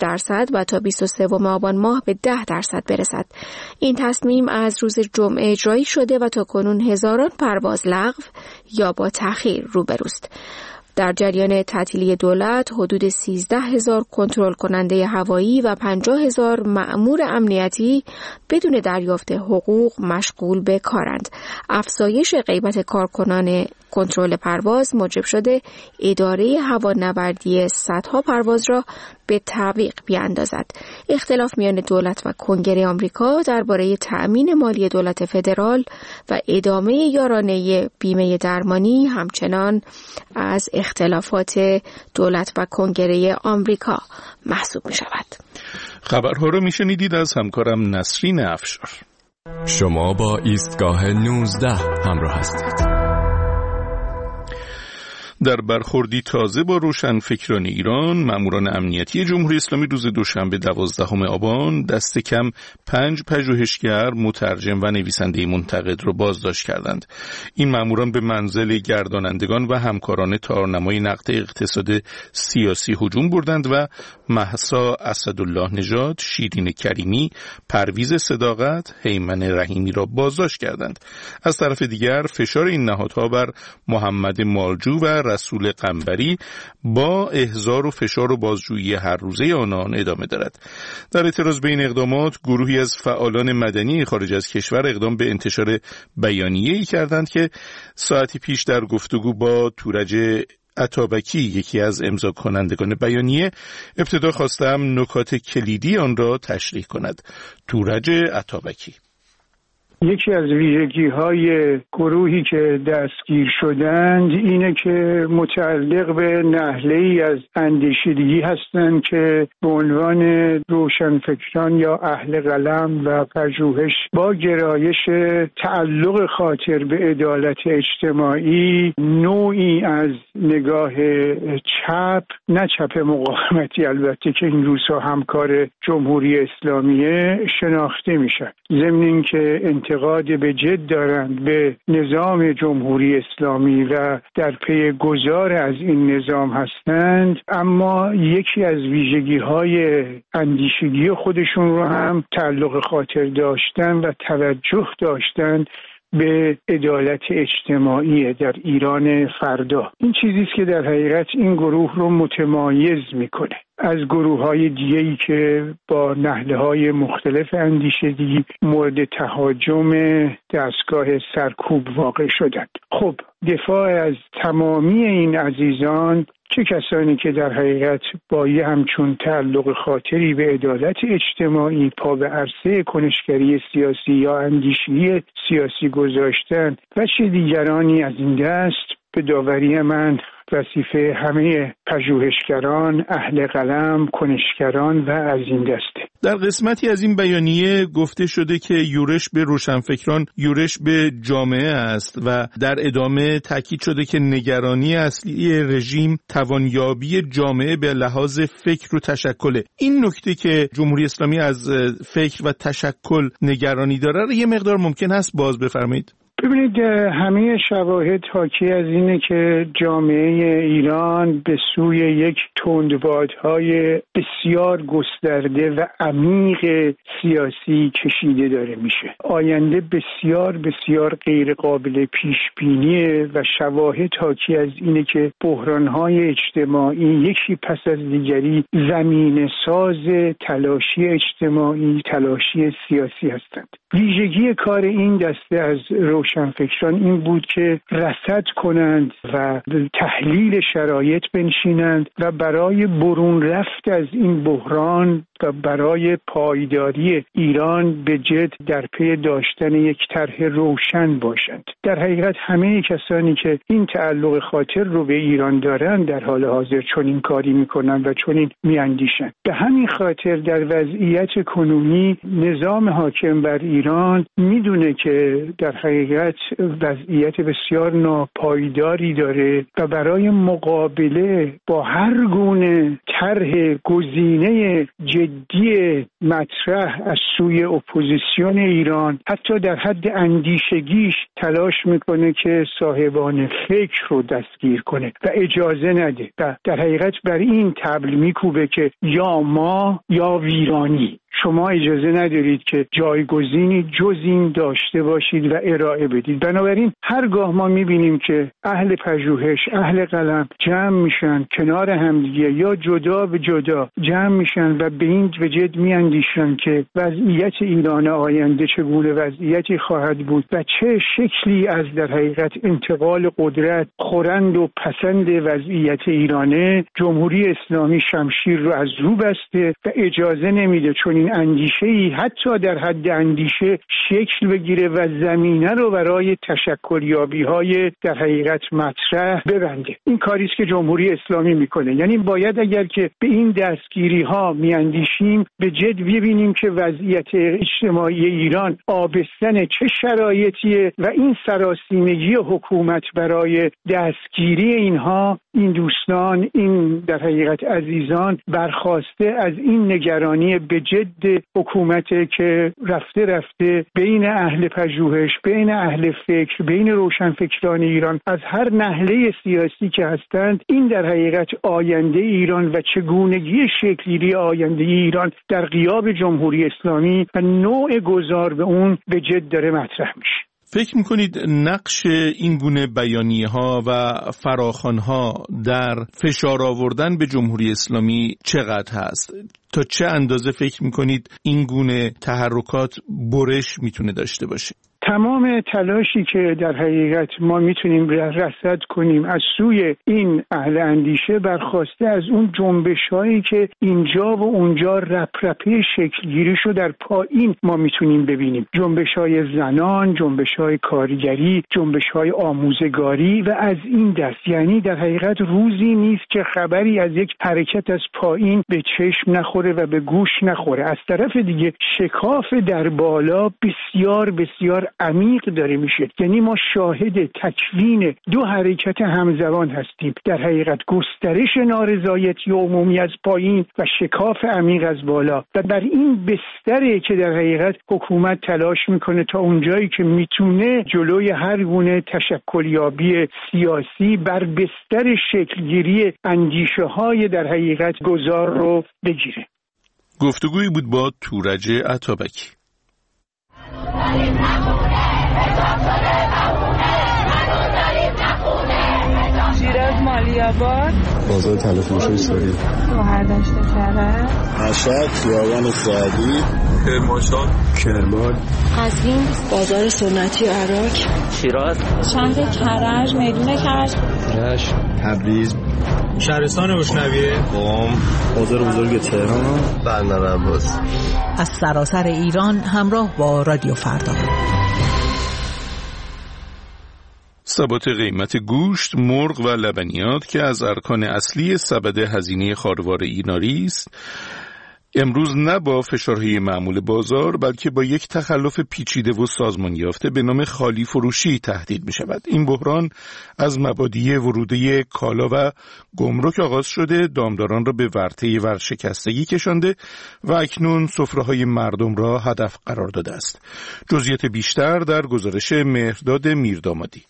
6% و تا 23 آبان ماه به 10% برسد. این تصمیم از روز جمعه اجرایی شده و تا کنون هزاران پرواز لغو یا با تأخیر روبروست. در جریان تعطیلی دولت حدود 13,000 کنترل کننده هوایی و 50,000 مأمور امنیتی بدون دریافت حقوق مشغول به کارند. افزایش قیمت کارکنان کنترل پرواز موجب شده اداره هوانوردی صدها پرواز را به تعویق بیاندازد. اختلاف میان دولت و کنگره آمریکا درباره تأمین مالی دولت فدرال و ادامه یارانه بیمه درمانی همچنان از اختلافات دولت و کنگره آمریکا محسوب می شود. خبرها رو می شنیدید از همکارم نسرین افشار. شما با ایستگاه 19 همراه هستید. در برخوردی تازه با روشنفکران ایران، ماموران امنیتی جمهوری اسلامی روز دوشنبه 12 آبان دست کم 5 پژوهشگر، مترجم و نویسنده منتقد را بازداشت کردند. این ماموران به منزل گردانندگان و همکاران تارنمای نقد اقتصاد سیاسی هجوم بردند و مهسا اسدالله نژاد، شیرین کریمی، پرویز صداقت، هیمن رحیمی را بازداشت کردند. از طرف دیگر فشار این نهادها بر محمد مالجو و رسول قنبری با احضار و فشار و بازجویی هر روزه آنان ادامه دارد. در اعتراض به این اقدامات، گروهی از فعالان مدنی خارج از کشور اقدام به انتشار بیانیه‌ای کردند که ساعتی پیش در گفتگو با تورج عطابکی یکی از امضا کنندگان بیانیه، ابتدا خواستم نکات کلیدی آن را تشریح کند. تورج عطابکی: یکی از ویژگی‌های گروهی که دستگیر شدند اینه که متعلق به نحله‌ای از اندیشیدگی هستند که به عنوان روشنفکران یا اهل قلم و پژوهش با گرایش تعلق خاطر به عدالت اجتماعی نوعی از نگاه چپ، نه چپ مقاومتی البته که این روزها همکار جمهوری اسلامیه، شناخته میشن. ضمن اینکه انتقاد به جد دارند به نظام جمهوری اسلامی و در پی گذار از این نظام هستند، اما یکی از ویژگی‌های اندیشگی خودشون رو هم تعلق خاطر داشتن و توجه داشتن به عدالت اجتماعی در ایران فردا. این چیزی است که در حقیقت این گروه رو متمایز میکنه از گروه‌های دیگه‌ای که با نهله‌های مختلف اندیشیدگی مورد تهاجم دستگاه سرکوب واقع شدند. خب دفاع از تمامی این عزیزان، چه کسانی که در حقیقت با یه همچون تعلق خاطری به عدالت اجتماعی پا به عرصه کنشگری سیاسی یا اندیشی سیاسی گذاشتن و چه دیگرانی از این دست، به داوری من وظیفه همه پژوهشگران، اهل قلم، کنشگران و از این دسته. در قسمتی از این بیانیه گفته شده که یورش به روشنفکران یورش به جامعه است و در ادامه تاکید شده که نگرانی اصلی رژیم توانیابی جامعه به لحاظ فکر و تشکل. این نکته که جمهوری اسلامی از فکر و تشکل نگرانی داره رو یه مقدار ممکن هست باز بفرمایید؟ ببینید، همه شواهد حاکی از اینه که جامعه ایران به سوی یک تندبادهای بسیار گسترده و عمیق سیاسی کشیده داره میشه. آینده بسیار بسیار غیر قابل پیش بینیه و شواهد حاکی از اینه که بحرانهای اجتماعی یکی پس از دیگری زمینه ساز تلاشی اجتماعی، تلاشی سیاسی هستند. ویژگی کار این دسته از روشنفکران این بود که رصد کنند و تحلیل شرایط بنشینند و برای برون رفت از این بحران و برای پایداری ایران به جد در پی داشتن یک طرح روشن باشند. در حقیقت همه کسانی که این تعلق خاطر رو به ایران دارند در حال حاضر چنین کاری میکنند و چنین میاندیشند. به همین خاطر در وضعیت کنونی نظام حاکم بر ایران میدونه که در حقیقت وضعیت بسیار ناپایداری داره و برای مقابله با هر گونه طرح گزینه جدی مطرح از سوی اپوزیسیون ایران، حتی در حد اندیشگیش تلاش میکنه که صاحبان فکر رو دستگیر کنه و اجازه نده و در حقیقت بر این طبل میکوبه که یا ما یا ویرانی. شما اجازه ندارید که جایگزینی جز این داشته باشید و ارائه بدید. بنابراین هرگاه ما میبینیم که اهل پژوهش، اهل قلم جمع میشن کنار همدیگه یا جدا به جدا جمع میشن و به این وجد میاندیشن که وضعیت ایران آینده چگونه وضعیتی خواهد بود و چه شکلی از در حقیقت انتقال قدرت خورند و پسند وضعیت ایرانه، جمهوری اسلامی شمشیر رو از رو بسته و اجازه نمیده چون این اندیشه‌ای حتی در حد اندیشه شکل بگیره و زمینه رو برای تشکلیابی‌های در حقیقت مطرح ببنده. این کاری است که جمهوری اسلامی میکنه. یعنی باید اگر که به این دستگیری‌ها میاندیشیم به جد ببینیم که وضعیت اجتماعی ایران آبستن چه شرایطیه و این سراسیمگی حکومت برای دستگیری اینها، این دوستان، این در حقیقت عزیزان برخواسته از این نگرانی به جد حکومته که رفته بین اهل پژوهش، بین اهل فکر، بین روشنفکران ایران از هر نهله سیاسی که هستند، این در حقیقت آینده ایران و چگونگی شکلگیری آینده ایران در غیاب جمهوری اسلامی و نوع گذار به اون به جد داره مطرح میشه. فکر میکنید نقش این گونه بیانیه‌ها و فراخوان‌ها در فشار آوردن به جمهوری اسلامی چقدر هست؟ تا چه اندازه فکر میکنید این گونه تحرکات برش میتونه داشته باشه؟ تمام تلاشی که در حقیقت ما میتونیم رصد کنیم از سوی این اهل اندیشه برخواسته از اون جنبش‌هایی که اینجا و اونجا رپرپه شکلگیریشو در پایین ما میتونیم ببینیم. جنبش‌های زنان، جنبش‌های کارگری، جنبش‌های آموزگاری و از این دست. یعنی در حقیقت روزی نیست که خبری از یک حرکت از پایین به چشم نخوره و به گوش نخوره. از طرف دیگه شکاف در بالا بسیار بسیار عمیق داره میشه. یعنی ما شاهد تکوین دو حرکت همزمان هستیم. در حقیقت گسترش نارضایتی عمومی از پایین و شکاف عمیق از بالا. و بر این بستره که در حقیقت حکومت تلاش میکنه تا اونجایی که میتونه جلوی هر گونه تشکلیابی سیاسی بر بستر شکلگیری اندیشه های در حقیقت گذار رو بگیره. گفتگویی بود با تورج عطابکی. شیراز مالی‌آباد، بازار تلفروشی سوری، شهردشت کرج، مشهد، خیابان سعدی، کرمانشاه، کرمان، قزوین، بازار سنتی عراق، شیراز، شهر کرج، میدون کرج، رشت، تبریز، شهرستان روشنویه، قم، بازار بزرگ تهران، بندر عباس. از سراسر ایران همراه با رادیو فردا. ثبات قیمت گوشت، مرغ و لبنیات که از ارکان اصلی سبد هزینه خانوار ایرانی است، امروز نه با فشارهای معمول بازار بلکه با یک تخلف پیچیده و سازمان یافته به نام خالی فروشی تهدید می شود. این بحران از مبادی ورودی کالا و گمرک آغاز شده، دامداران را به ورطه ورشکستگی کشانده و اکنون سفره‌های مردم را هدف قرار داده است. جزئیات بیشتر در گزارش مهرداد میردامادی.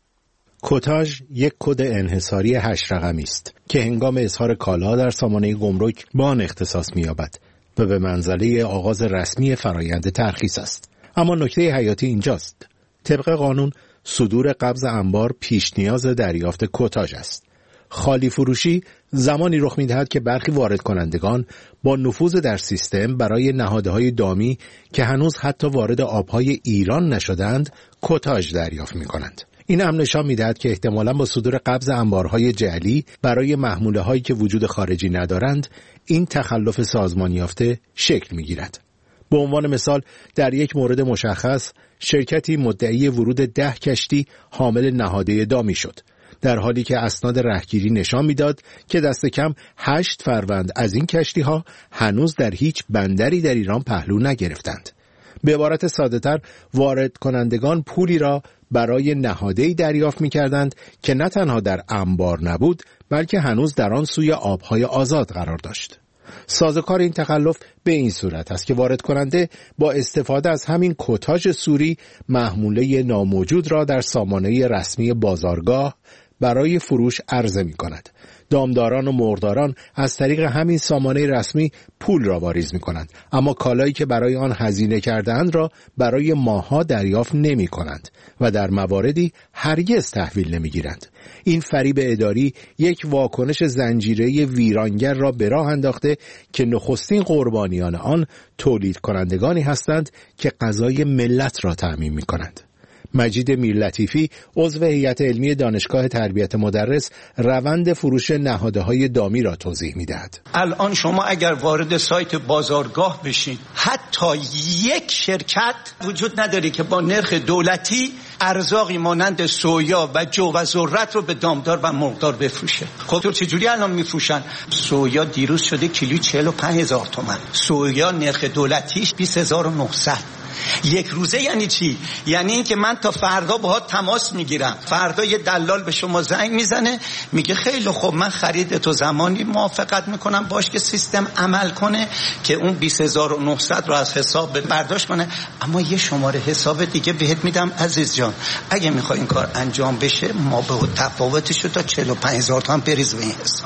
کوتاژ یک کد انحصاری 8 رقمی است که هنگام اظهار کالا در سامانه گمرک با آن اختصاص می‌یابد و به منزله آغاز رسمی فرایند ترخیص است. اما نکته حیاتی اینجاست. طبق قانون صدور قبض انبار پیش نیاز دریافت کوتاژ است. خالی فروشی زمانی رخ می‌دهد که برخی وارد کنندگان با نفوذ در سیستم برای نهادهای دامی که هنوز حتی وارد آبهای ایران نشدند کوتاژ دریافت می‌کنند. این هم نشان می‌دهد که احتمالاً با صدور قبض انبارهای جعلی برای محموله‌هایی که وجود خارجی ندارند این تخلف سازمان یافته شکل می‌گیرد. به عنوان مثال در یک مورد مشخص شرکتی مدعی ورود 10 کشتی حامل نهاده دامی شد، در حالی که اسناد رهگیری نشان می‌داد که دست کم 8 فروند از این کشتی‌ها هنوز در هیچ بندری در ایران پهلو نگرفتند. به عبارت ساده‌تر وارد کنندگان پولی را برای نهاده‌ای دریافت می‌کردند که نه تنها در انبار نبود بلکه هنوز در آن سوی آب‌های آزاد قرار داشت. سازوکار این تخلف به این صورت است که وارد کننده با استفاده از همین کوتاژ سوری محموله ناموجود را در سامانه رسمی بازارگاه برای فروش عرضه می‌کند. دامداران و مرغداران از طریق همین سامانه رسمی پول را واریز می‌کنند، اما کالایی که برای آن هزینه کرده‌اند را برای ماه‌ها دریافت نمی‌کنند و در مواردی هرگز تحویل نمی‌گیرند. این فریب اداری یک واکنش زنجیره‌ای ویرانگر را به راه انداخته که نخستین قربانیان آن تولید کنندگانی هستند که غذای ملت را تأمین می‌کنند. مجید میرلطیفی عضو هیئت علمی دانشگاه تربیت مدرس روند فروش نهادهای دامی را توضیح می‌دهد. الان شما اگر وارد سایت بازارگاه بشین حتی یک شرکت وجود نداره که با نرخ دولتی ارزاقی مانند سویا و جو و ذرت رو به دامدار و مرغدار بفروشه. خب تو چجوری الان میفروشن؟ سویا دیروز شده کیلو 45,000 تومان، سویا نرخ دولتیش 20,900. یک روزه یعنی چی؟ یعنی این که من تا فردا باهات تماس میگیرم، فردا یه دلال به شما زنگ میزنه میگه خیلی خوب من خرید تو زمانی موافقت میکنم باش که سیستم عمل کنه که اون 20,900 رو از حساب برداشت کنه، اما یه شماره حساب دیگه بهت میدم عزیز جان، اگه میخوای این کار انجام بشه ما به تفاوتش رو تا 45,000 تومان بریز به این حساب.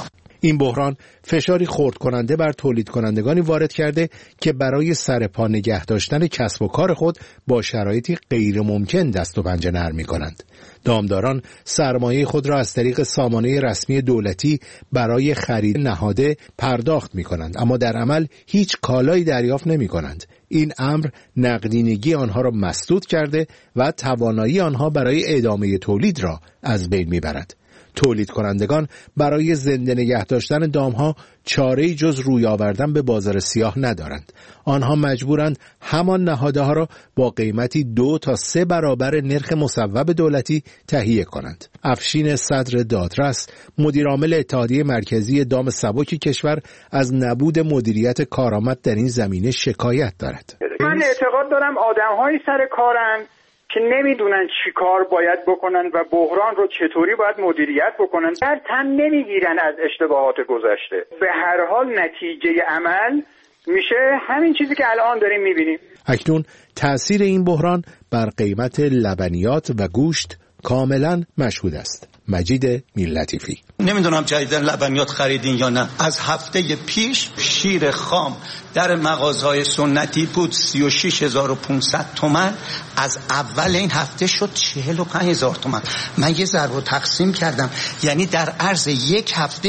این بحران فشاری خرد کننده بر تولید کنندگانی وارد کرده که برای سرپا نگه داشتن کسب و کار خود با شرایطی غیر ممکن دست و پنجه نرم می‌کنند. دامداران سرمایه خود را از طریق سامانه رسمی دولتی برای خرید نهاده پرداخت می‌کنند، اما در عمل هیچ کالایی دریافت نمی‌کنند. این امر نقدینگی آنها را مسدود کرده و توانایی آنها برای ادامه تولید را از بین می‌برد. تولید کنندگان برای زنده نگه داشتن دامها چاره‌ای جز روی آوردن به بازار سیاه ندارند. آنها مجبورند همان نهاده ها را با قیمتی 2 تا 3 برابر نرخ مصوب دولتی تهیه کنند. افشین صدر دادرس، مدیرعامل اتحادیه مرکزی دام سبک کشور، از نبود مدیریت کارآمد در این زمینه شکایت دارد. من اعتقاد دارم آدم‌های سر کارن که نمیدونن چی کار باید بکنن و بحران رو چطوری باید مدیریت بکنن، در تن نمیگیرن از اشتباهات گذشته. به هر حال نتیجه عمل میشه همین چیزی که الان داریم میبینیم. اکنون تأثیر این بحران بر قیمت لبنیات و گوشت کاملا مشهود است. مجید میرلطیفی: نمیدونم جدیدن لبنیات خریدین یا نه. از هفته پیش شیر خام در مغازهای سنتی بود 36,500 تومان، از اول این هفته شد 45,000 تومان. من یه ضرب تقسیم کردم، یعنی در عرض یک هفته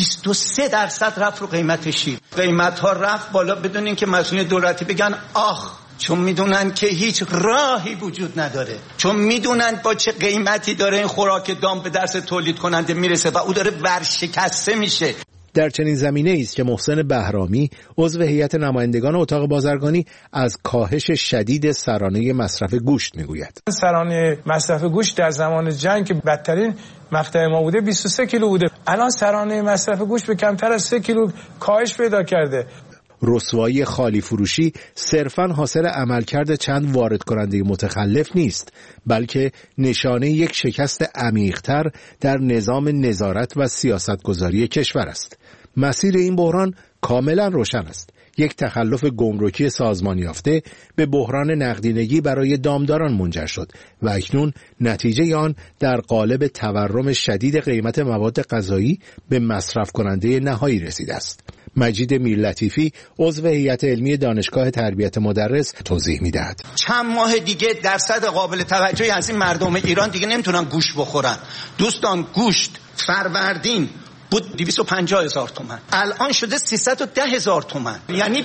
23% رفت رو قیمت شیر. قیمت ها رفت بالا بدون اینکه مسئولین دولتی بگن آخ، چون میدونن که هیچ راهی وجود نداره، چون میدونن با چه قیمتی داره این خوراک دام به دست تولید کننده میرسه و او داره ورشکسته میشه. در چنین زمینه است که محسن بهرامی، عضو هیئت نمایندگان اتاق بازرگانی، از کاهش شدید سرانه مصرف گوشت میگوید. سرانه مصرف گوشت در زمان جنگ که بدترین مقطع ما بوده 23 کیلو بوده، الان سرانه مصرف گوشت به کمتر از 3 کیلو کاهش پیدا کرده. رسوایی خالی فروشی صرفاً حاصل عملکرد چند وارد کننده متخلف نیست، بلکه نشانه یک شکست عمیق‌تر در نظام نظارت و سیاستگذاری کشور است. مسیر این بحران کاملاً روشن است. یک تخلف گمرکی سازمان یافته به بحران نقدینگی برای دامداران منجر شد و اکنون نتیجه آن در قالب تورم شدید قیمت مواد غذایی به مصرف کننده نهایی رسیده است. مجید میرلطیفی، عضو هیئت علمی دانشگاه تربیت مدرس، توضیح می‌دهد. چند ماه دیگه درصد قابل توجهی از این مردم ایران دیگه نمیتونن گوشت بخورن. دوستان، گوشت فروردین بود 250,000 تومان، الان شده 310,000 تومان، یعنی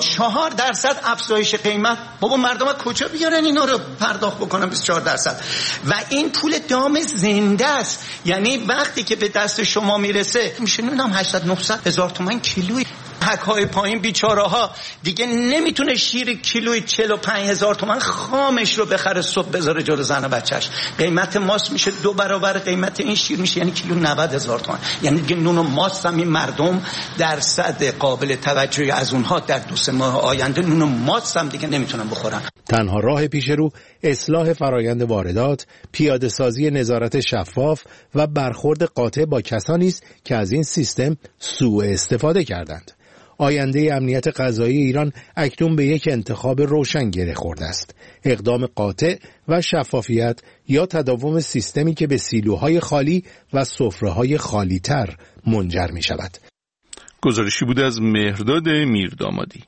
24% افزایش قیمت. بابا مردم کجا بیارن اینا رو پرداخت بکنن 24%؟ و این پول دام زنده است، یعنی وقتی که به دست شما میرسه میشه نمیدونم 800-900,000 تومان کیلویی. حق‌های پایین بیچاره ها دیگه نمیتونه شیر کیلویی 45,000 تومان خامش رو بخره صبح بذاره جلو زن و بچهش. قیمت ماست میشه 2 برابر قیمت این شیر میشه، یعنی کیلو 90,000 تومان. یعنی دیگه نون و ماست هم این مردم درصد قابل توجهی از اونها در 2-3 ماه آینده نون و ماست هم دیگه نمیتونن بخورن. تنها راه پیش رو اصلاح فرایند واردات، پیاده سازی نظارت شفاف و برخورد قاطع با کسانی است که از این سیستم سوء استفاده کردند. آینده امنیت غذایی ایران اکنون به یک انتخاب روشن گره خورده است: اقدام قاطع و شفافیت یا تداوم سیستمی که به سیلوهای خالی و سفره‌های خالی‌تر منجر می شود. گزارشی بود از مهرداد میردامادی.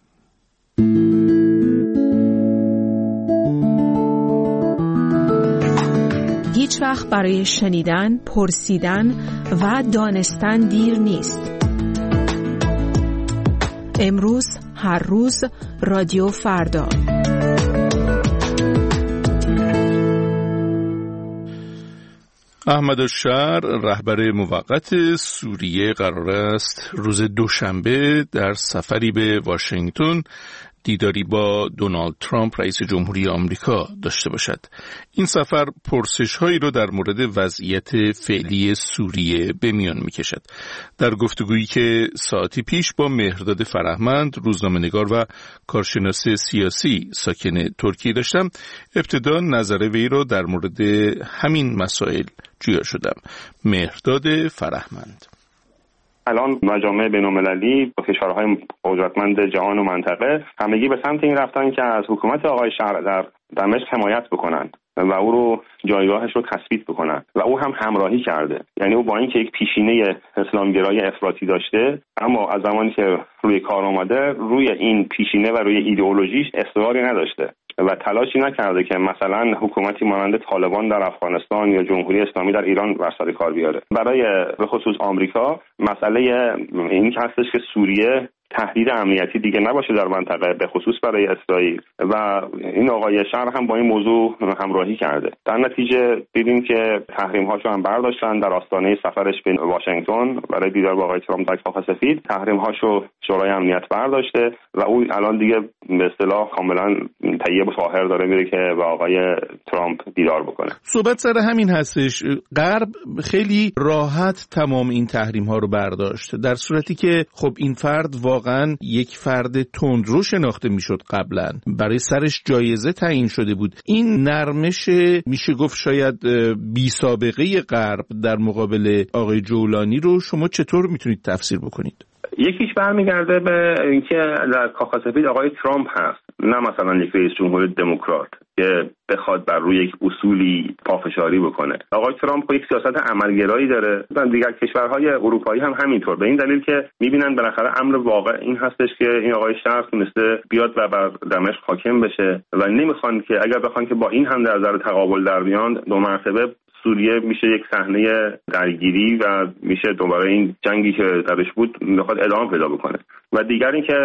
هیچ وقت برای شنیدن، پرسیدن و دانستن دیر نیست. امروز، هر روز، رادیو فردا. احمد الشهر، رهبر موقت سوریه، قرار است روز دوشنبه در سفری به واشنگتن دیداری با دونالد ترامپ رئیس جمهوری آمریکا داشته باشد. این سفر پرسش‌هایی را در مورد وضعیت فعلی سوریه به میان می‌کشد. در گفتگویی که ساعتی پیش با مهرداد فرهمند، روزنامه‌نگار و کارشناس سیاسی ساکن ترکیه داشتم، ابتدا نظر وی را در مورد همین مسائل جویا شدم. مهرداد فرهمند: الان مجامع بین‌المللی با کشورهای قدرتمند جهان و منطقه همگی به سمت این رفتن که از حکومت آقای شهر در دمشق حمایت بکنن و او رو جایگاهش رو تثبیت بکنن و او هم همراهی کرده. یعنی او با اینکه یک پیشینه اسلامگرایی افراطی داشته، اما از زمانی که روی کار آمده روی این پیشینه و روی ایدئولوژیش اصراری نداشته و تلاشی نکرده که مثلا حکومتی مانند طالبان در افغانستان یا جمهوری اسلامی در ایران بر سر کار بیاره. برای به خصوص آمریکا مسئله این هستش که سوریه تهدید امنیتی دیگه نباشه در منطقه، به خصوص برای اسرائیل، و این آقای شهر هم با این موضوع همراهی کرده. در نتیجه دیدیم که تحریم‌هاشو هم برداشتن. در آستانه سفرش به واشنگتن برای دیدار با آقای ترامپ در کاخ سفید تحریم‌هاشو شورای امنیت برداشته و او الان دیگه به اصطلاح کاملا طیب و طاهر داره میره که با آقای ترامپ دیدار بکنه. صحبت سر همین هستش. غرب خیلی راحت تمام این تحریم‌ها رو برداشت، در صورتی که خب این فرد واقعا یک فرد تندرو شناخته میشد. قبلا برای سرش جایزه تعیین شده بود. این نرمش میشه گفت شاید بی سابقه غرب در مقابل آقای جولانی رو شما چطور میتونید تفسیر بکنید؟ یکیش برمیگرده به اینکه در کاخ سفید آقای ترامپ هست، نه مثلا یک رئیس جمهور دموکرات که بخواد بر روی یک اصولی پافشاری بکنه. آقای ترامپ یک سیاست عملگرایی داره و دیگر کشورهای اروپایی هم همینطور، به این دلیل که میبینن بالاخره امر واقع این هستش که این آقای شهر تونسته بیاد و بر دمشق حاکم بشه و نمیخوان که اگر بخوان که با این هم در نظر تقابل در بیان، دو مرتبه سوریه میشه یک صحنه درگیری و میشه دوباره این جنگی که درش بود بخواد ادامه پیدا بکنه. و دیگر این که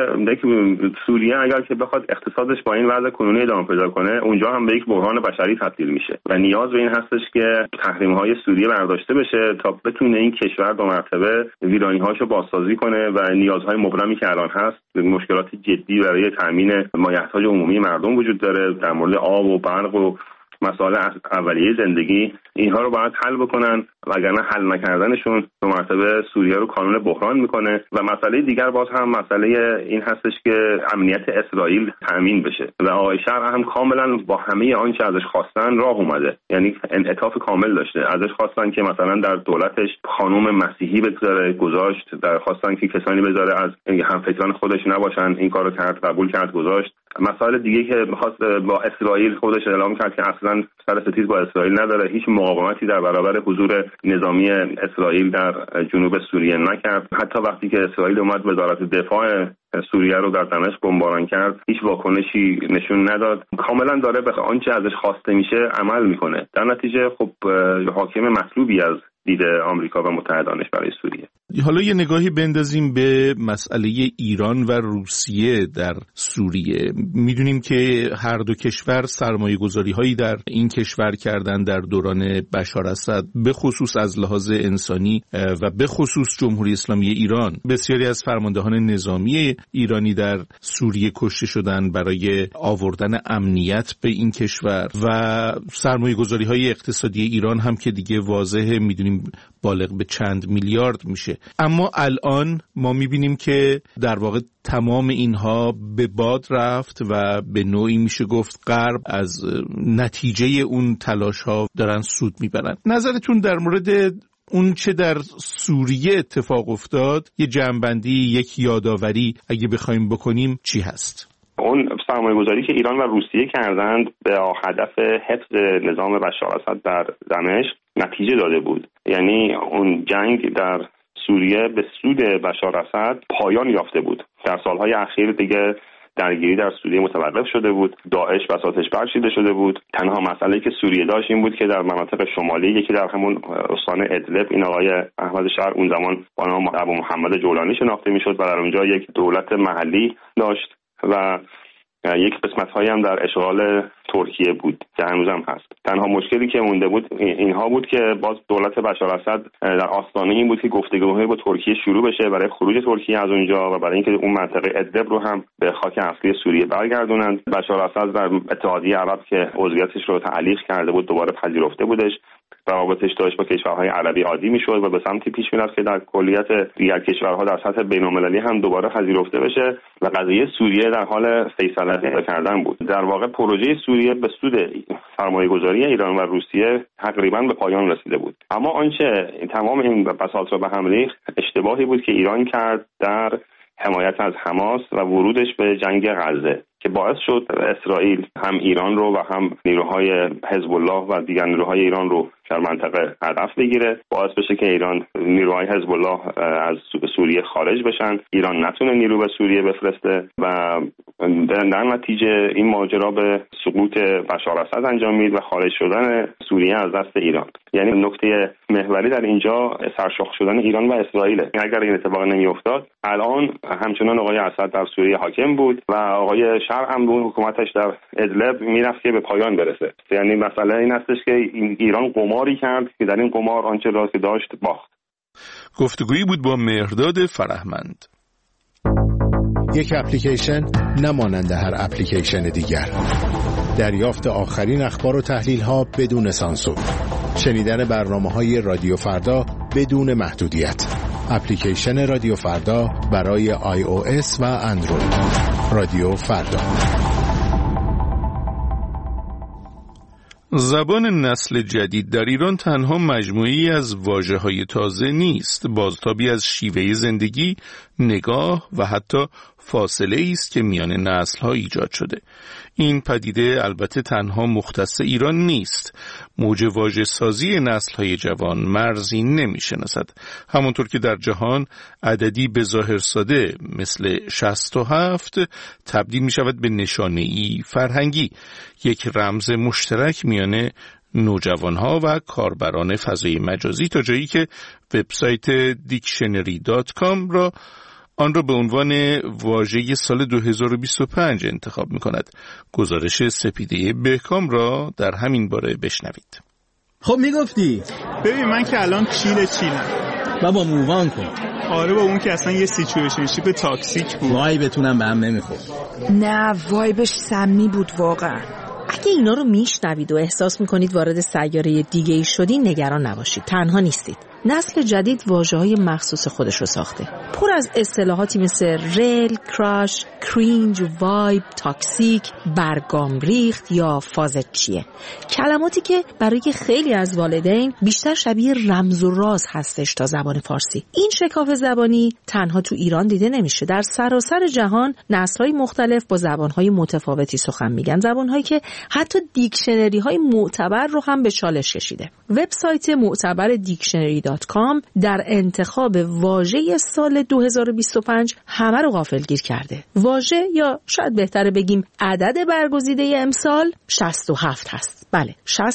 سوریه اگر که بخواد اقتصادش با این وضع کنونی ادامه پیدا کنه، اونجا هم به یک بحران بشری تبدیل میشه و نیاز به این هستش که تحریم‌های سوریه برداشته بشه تا بتونه این کشور دو مرتبه ویرانی‌هاشو بازسازی کنه و نیازهای مبرمی که الان هست، مشکلات جدی برای تامین مایحتاج عمومی مردم وجود داره در مورد آب و برق و مسائل اولیه زندگی، اینها رو باید حل بکنن وگرنه حل نکردنشون دو مرتبه سوریه رو کانون بحران میکنه. و مسئله دیگر باز هم مسئله این هستش که امنیت اسرائیل تامین بشه و آقای شهر هم کاملا با همه آنچه ازش خواستن راه اومده، یعنی انعطاف کامل داشته. ازش خواستن که مثلا در دولتش خانم مسیحی بذاره، گذاشت. در خواستن که کسانی بذاره از همفکران خودش نباشن، این کارو کرد، قبول کرد، گذاشت. مسائل دیگه که می‌خواست با اسرائیل خودش اعلام کرد که اصلا سر ستیز با اسرائیل نداره، هیچ مقاومتی در برابر حضور نظامی اسرائیل در جنوب سوریه نکرد. حتی وقتی که اسرائیل اومد وزارت دفاع سوریه رو در دمشق بمباران کرد، هیچ واکنشی نشون نداد. کاملا داره به آنچه ازش خواسته میشه عمل میکنه. در نتیجه خب حاکم مطلوبی از دید آمریکا و متحدانش برای سوریه. حالا یه نگاهی بندازیم به مسئله ایران و روسیه در سوریه. میدونیم که هر دو کشور سرمایه‌گذاری هایی در این کشور کردن در دوران بشار اسد، به خصوص از لحاظ انسانی و به خصوص جمهوری اسلامی ایران. بسیاری از فرماندهان نظامی ایرانی در سوریه کشته شدن برای آوردن امنیت به این کشور و سرمایه‌گذاری های اقتصادی ایران هم که دیگه واضحه، میدونیم بالغ به چند میلیارد میشه. اما الان ما میبینیم که در واقع تمام اینها به باد رفت و به نوعی میشه گفت غرب از نتیجه اون تلاش ها دارن سود میبرن. نظرتون در مورد اون چه در سوریه اتفاق افتاد، یه جمع‌بندی، یک یادآوری اگه بخوایم بکنیم چی هست؟ اون سرمایه‌گذاری که ایران و روسیه کردند به هدف حفظ نظام بشار اسد در دمشق نتیجه داده بود. یعنی اون جنگ در سوریه به سود بشار اسد پایان یافته بود. در سالهای اخیر دیگه درگیری در سوریه متوقف شده بود، داعش بساطش برچیده شده بود. تنها مسئله‌ای که سوریه داشت این بود که در مناطق شمالی، یکی در همون استان ادلب، این آقای احمد شهر اون زمان با نام ابو محمد جولانی شناخته میشد و در اونجا یک دولت محلی داشت و یک قسمت‌هایی هم در اشغال ترکیه بود که هنوزم هست. تنها مشکلی که مونده بود اینها بود که باز دولت بشار اسد در آستانه این بود که گفتگوهای با ترکیه شروع بشه برای خروج ترکیه از اونجا و برای اینکه اون منطقه ادلب رو هم به خاک اصلی سوریه برگردونند. بشار اسد در اتحادیه عرب که عضویتش رو تعلیق کرده بود دوباره پذیرفته بودش. روابطش داشت با کشورهای عربی عادی میشد و به سمتی پیش میرفت که در کلیت دیگر کشورها در سطح بین‌المللی هم دوباره پذیرفته بشه و قضیه سوریه در حال فیصله پیدا کردن بود. در واقع پروژه سوریه به سود سرمایه‌گذاری ایران و روسیه تقریبا به پایان رسیده بود. اما آنچه تمام این بساط را به هم ریخت اشتباهی بود که ایران کرد در حمایت از حماس و ورودش به جنگ غزه که باعث شد اسرائیل هم ایران رو و هم نیروهای حزب الله و دیگر نیروهای ایران رو در منطقه هدف بگیره، باعث بشه که نیروهای حزب الله از سوریه خارج بشن، ایران نتونه نیرو به سوریه بفرسته و در نتیجه این ماجرا به سقوط بشار اسد انجامید و خارج شدن سوریه از دست ایران. یعنی نکته محوری در اینجا سرشاخ شدن ایران و اسرائیل. اگر این اتفاق نمیافتاد الان همچنان آقای اسد در سوریه حاکم بود و آقای شرع هم بود حکومتش در ادلب میرفت که به پایان برسه. یعنی مسئله این هستش که ایران قماری کرد که در این قمار آنچه را که داشت باخت. گفتگویی بود با مهرداد فرهمند. یک اپلیکیشن نمانند هر اپلیکیشن دیگر. دریافت آخرین اخبار و تحلیل ها بدون سانسور. شنیدن برنامه‌های رادیو فردا بدون محدودیت. اپلیکیشن رادیو فردا برای iOS و اندروید. رادیو فردا. زبان نسل جدید در ایران تنها مجموعی از واژه‌های تازه نیست، بازتابی از شیوه زندگی، نگاه و حتی فاصله است که میان نسل‌ها ایجاد شده. این پدیده البته تنها مختص ایران نیست. موج واژه‌سازی نسل‌های جوان مرزی نمی‌شناسد. همونطور که در جهان عددی به ظاهر ساده مثل 67 تبدیل می‌شود به نشانه‌ای فرهنگی، یک رمز مشترک میان نوجوانها و کاربران فضای مجازی، تا جایی که وبسایت dictionary.com آن را به عنوان واژه سال 2025 انتخاب می کند. گزارش سپیده بهکام را در همین باره بشنوید. خب میگفتی ببین من که الان چیلم بابا مووان کن. آره با اون که اصلا یه سیچویشنشیپ تاکسیک بود. وای بتونم به هم نمیخورد. نه وایبش سمی بود واقعا. اگه اینا رو میشنوید و احساس میکنید وارد سیاره دیگه‌ای شدین، نگران نباشید، تنها نیستید. نسل جدید واژه‌های مخصوص خودش رو ساخته، پر از اصطلاحاتی مثل ریل، کراش، کرینج، وایب، تاکسیک، برگام ریخت یا فازت چیه. کلماتی که برای خیلی از والدین بیشتر شبیه رمز و راز هستش تا زبان فارسی. این شکاف زبانی تنها تو ایران دیده نمیشه. در سراسر جهان نسل‌های مختلف با زبان‌های متفاوتی سخن میگن، زبان‌هایی که حتی دیکشنری‌های معتبر رو هم به چالش کشیده. وبسایت معتبر dictionary.com در انتخاب واژه سال 2025 همه رو غافلگیر کرده. واژه یا شاید بهتره بگیم عدد برگزیده امسال 67 هست. بله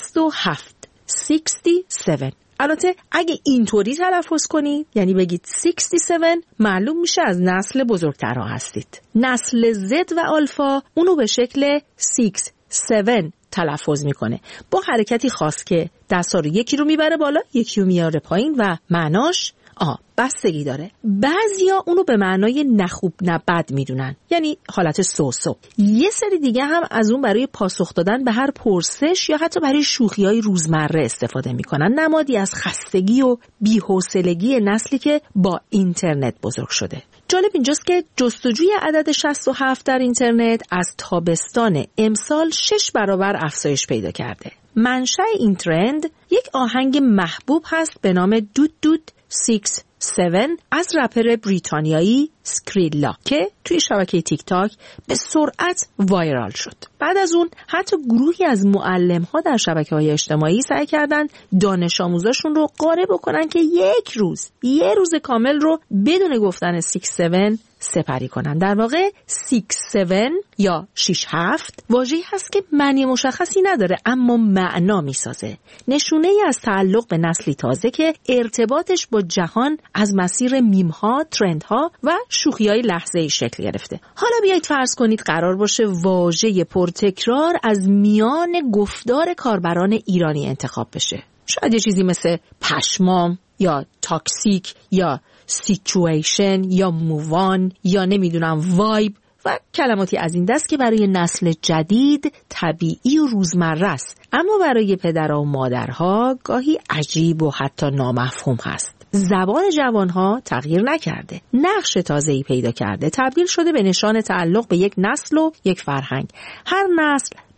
67. البته اگه اینطوری تلفظ کنید، یعنی بگید 67، معلوم میشه از نسل بزرگترها هستید. نسل زد و آلفا اونو به شکل 67 تلفظ میکنه با حرکتی خاص که دستا رو یکی رو میبره بالا یکی رو میاره پایین و معناش بستگی داره. بعضیا اونو به معنای نه خوب نه بد میدونن، یعنی حالت سوسو. یه سری دیگه هم از اون برای پاسخ دادن به هر پرسش یا حتی برای شوخی‌های روزمره استفاده میکنن. نمادی از خستگی و بی‌حوصلگی نسلی که با اینترنت بزرگ شده. جالب اینجاست که جستجوی عدد 67 در اینترنت از تابستان امسال 6 برابر افزایش پیدا کرده. منشأ این ترند یک آهنگ محبوب هست به نام دود دود 67 از رپر بریتانیایی اسکریلا که توی شبکه تیک تاک به سرعت وایرال شد. بعد از اون حتی گروهی از معلم‌ها در شبکه‌های اجتماعی سعی کردن دانش آموزاشون رو قانع بکنن که یه روز کامل رو بدون گفتن 67 سپری کنن. در واقع 67 یا 67 واژه‌ای هست که معنی مشخصی نداره اما معنا میسازه. نشونه‌ای از تعلق به نسلی تازه که ارتباطش با جهان از مسیر میم‌ها، ترندها و شوخی‌های لحظه‌ای شکل گرفته. حالا بیایید فرض کنید قرار باشه واژه پرتکرار از میان گفتار کاربران ایرانی انتخاب بشه. شاید یه چیزی مثل پشمام یا تاکسیک یا سیچویشن یا مووان یا نمیدونم وایب و کلماتی از این دست که برای نسل جدید طبیعی و روزمره است، اما برای پدرها و مادرها گاهی عجیب و حتی نامفهوم هست. زبان جوانها تغییر نکرده، نقش تازه‌ای پیدا کرده، تبدیل شده به نشان تعلق به یک نسل و یک فرهنگ. هر نسل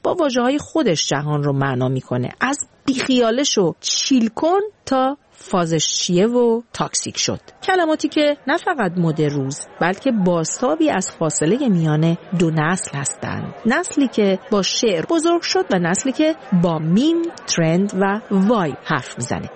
با واژه‌های خودش جهان رو معنا میکنه، از بیخیالش و چیل کن تا فازش چیه و تاکسیک شد. کلماتی که نه فقط مد روز بلکه بازتابی از فاصله میان دو نسل هستند. نسلی که با شعر بزرگ شد و نسلی که با میم، ترند و وایب حرف میزنه.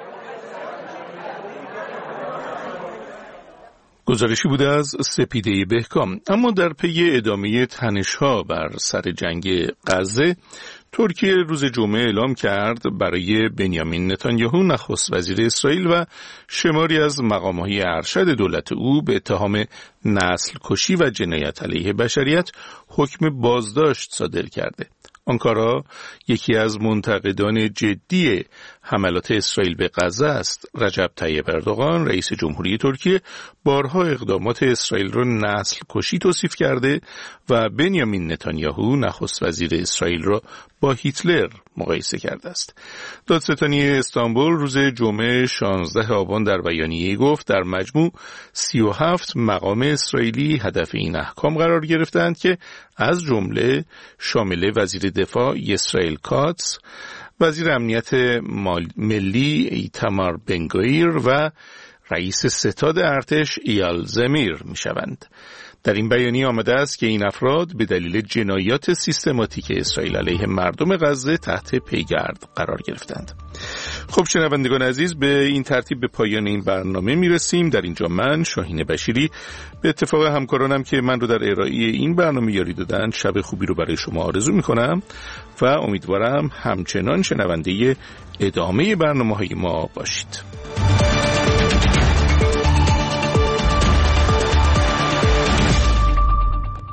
گزارشی بوده از سپیده بهکام. اما در پی ادامه تنش‌ها بر سر جنگ غزه، ترکیه روز جمعه اعلام کرد برای بنیامین نتانیاهو نخست وزیر اسرائیل و شماری از مقام‌های ارشد دولت او به اتهام نسل کشی و جنایت علیه بشریت حکم بازداشت صادر کرده. آنکارا یکی از منتقدان جدی حملات اسرائیل به غزه است. رجب طیب اردوغان رئیس جمهوری ترکیه بارها اقدامات اسرائیل را نسل کشی توصیف کرده و بنیامین نتانیاهو نخست وزیر اسرائیل را با هیتلر مقایسه کرده است. دادستانی استانبول روز جمعه 16 آبان در بیانیه‌ای گفت در مجموع 37 مقام اسرائیلی هدف این احکام قرار گرفتند که از جمله شامل وزیر دفاع اسرائیل کاتس، وزیر امنیت ملی ایتمار بنگویر و رئیس ستاد ارتش ایال زمیر می شوند. در این بیانیه آمده است که این افراد به دلیل جنایات سیستماتیک اسرائیل علیه مردم غزه تحت پیگرد قرار گرفتند. خب شنوندگان عزیز، به این ترتیب به پایان این برنامه میرسیم. در اینجا من شاهین بشیری به اتفاق همکارانم که من رو در ارائه این برنامه یاری دادن شب خوبی رو برای شما آرزو میکنم و امیدوارم همچنان شنونده ادامه برنامه‌های ما باشید.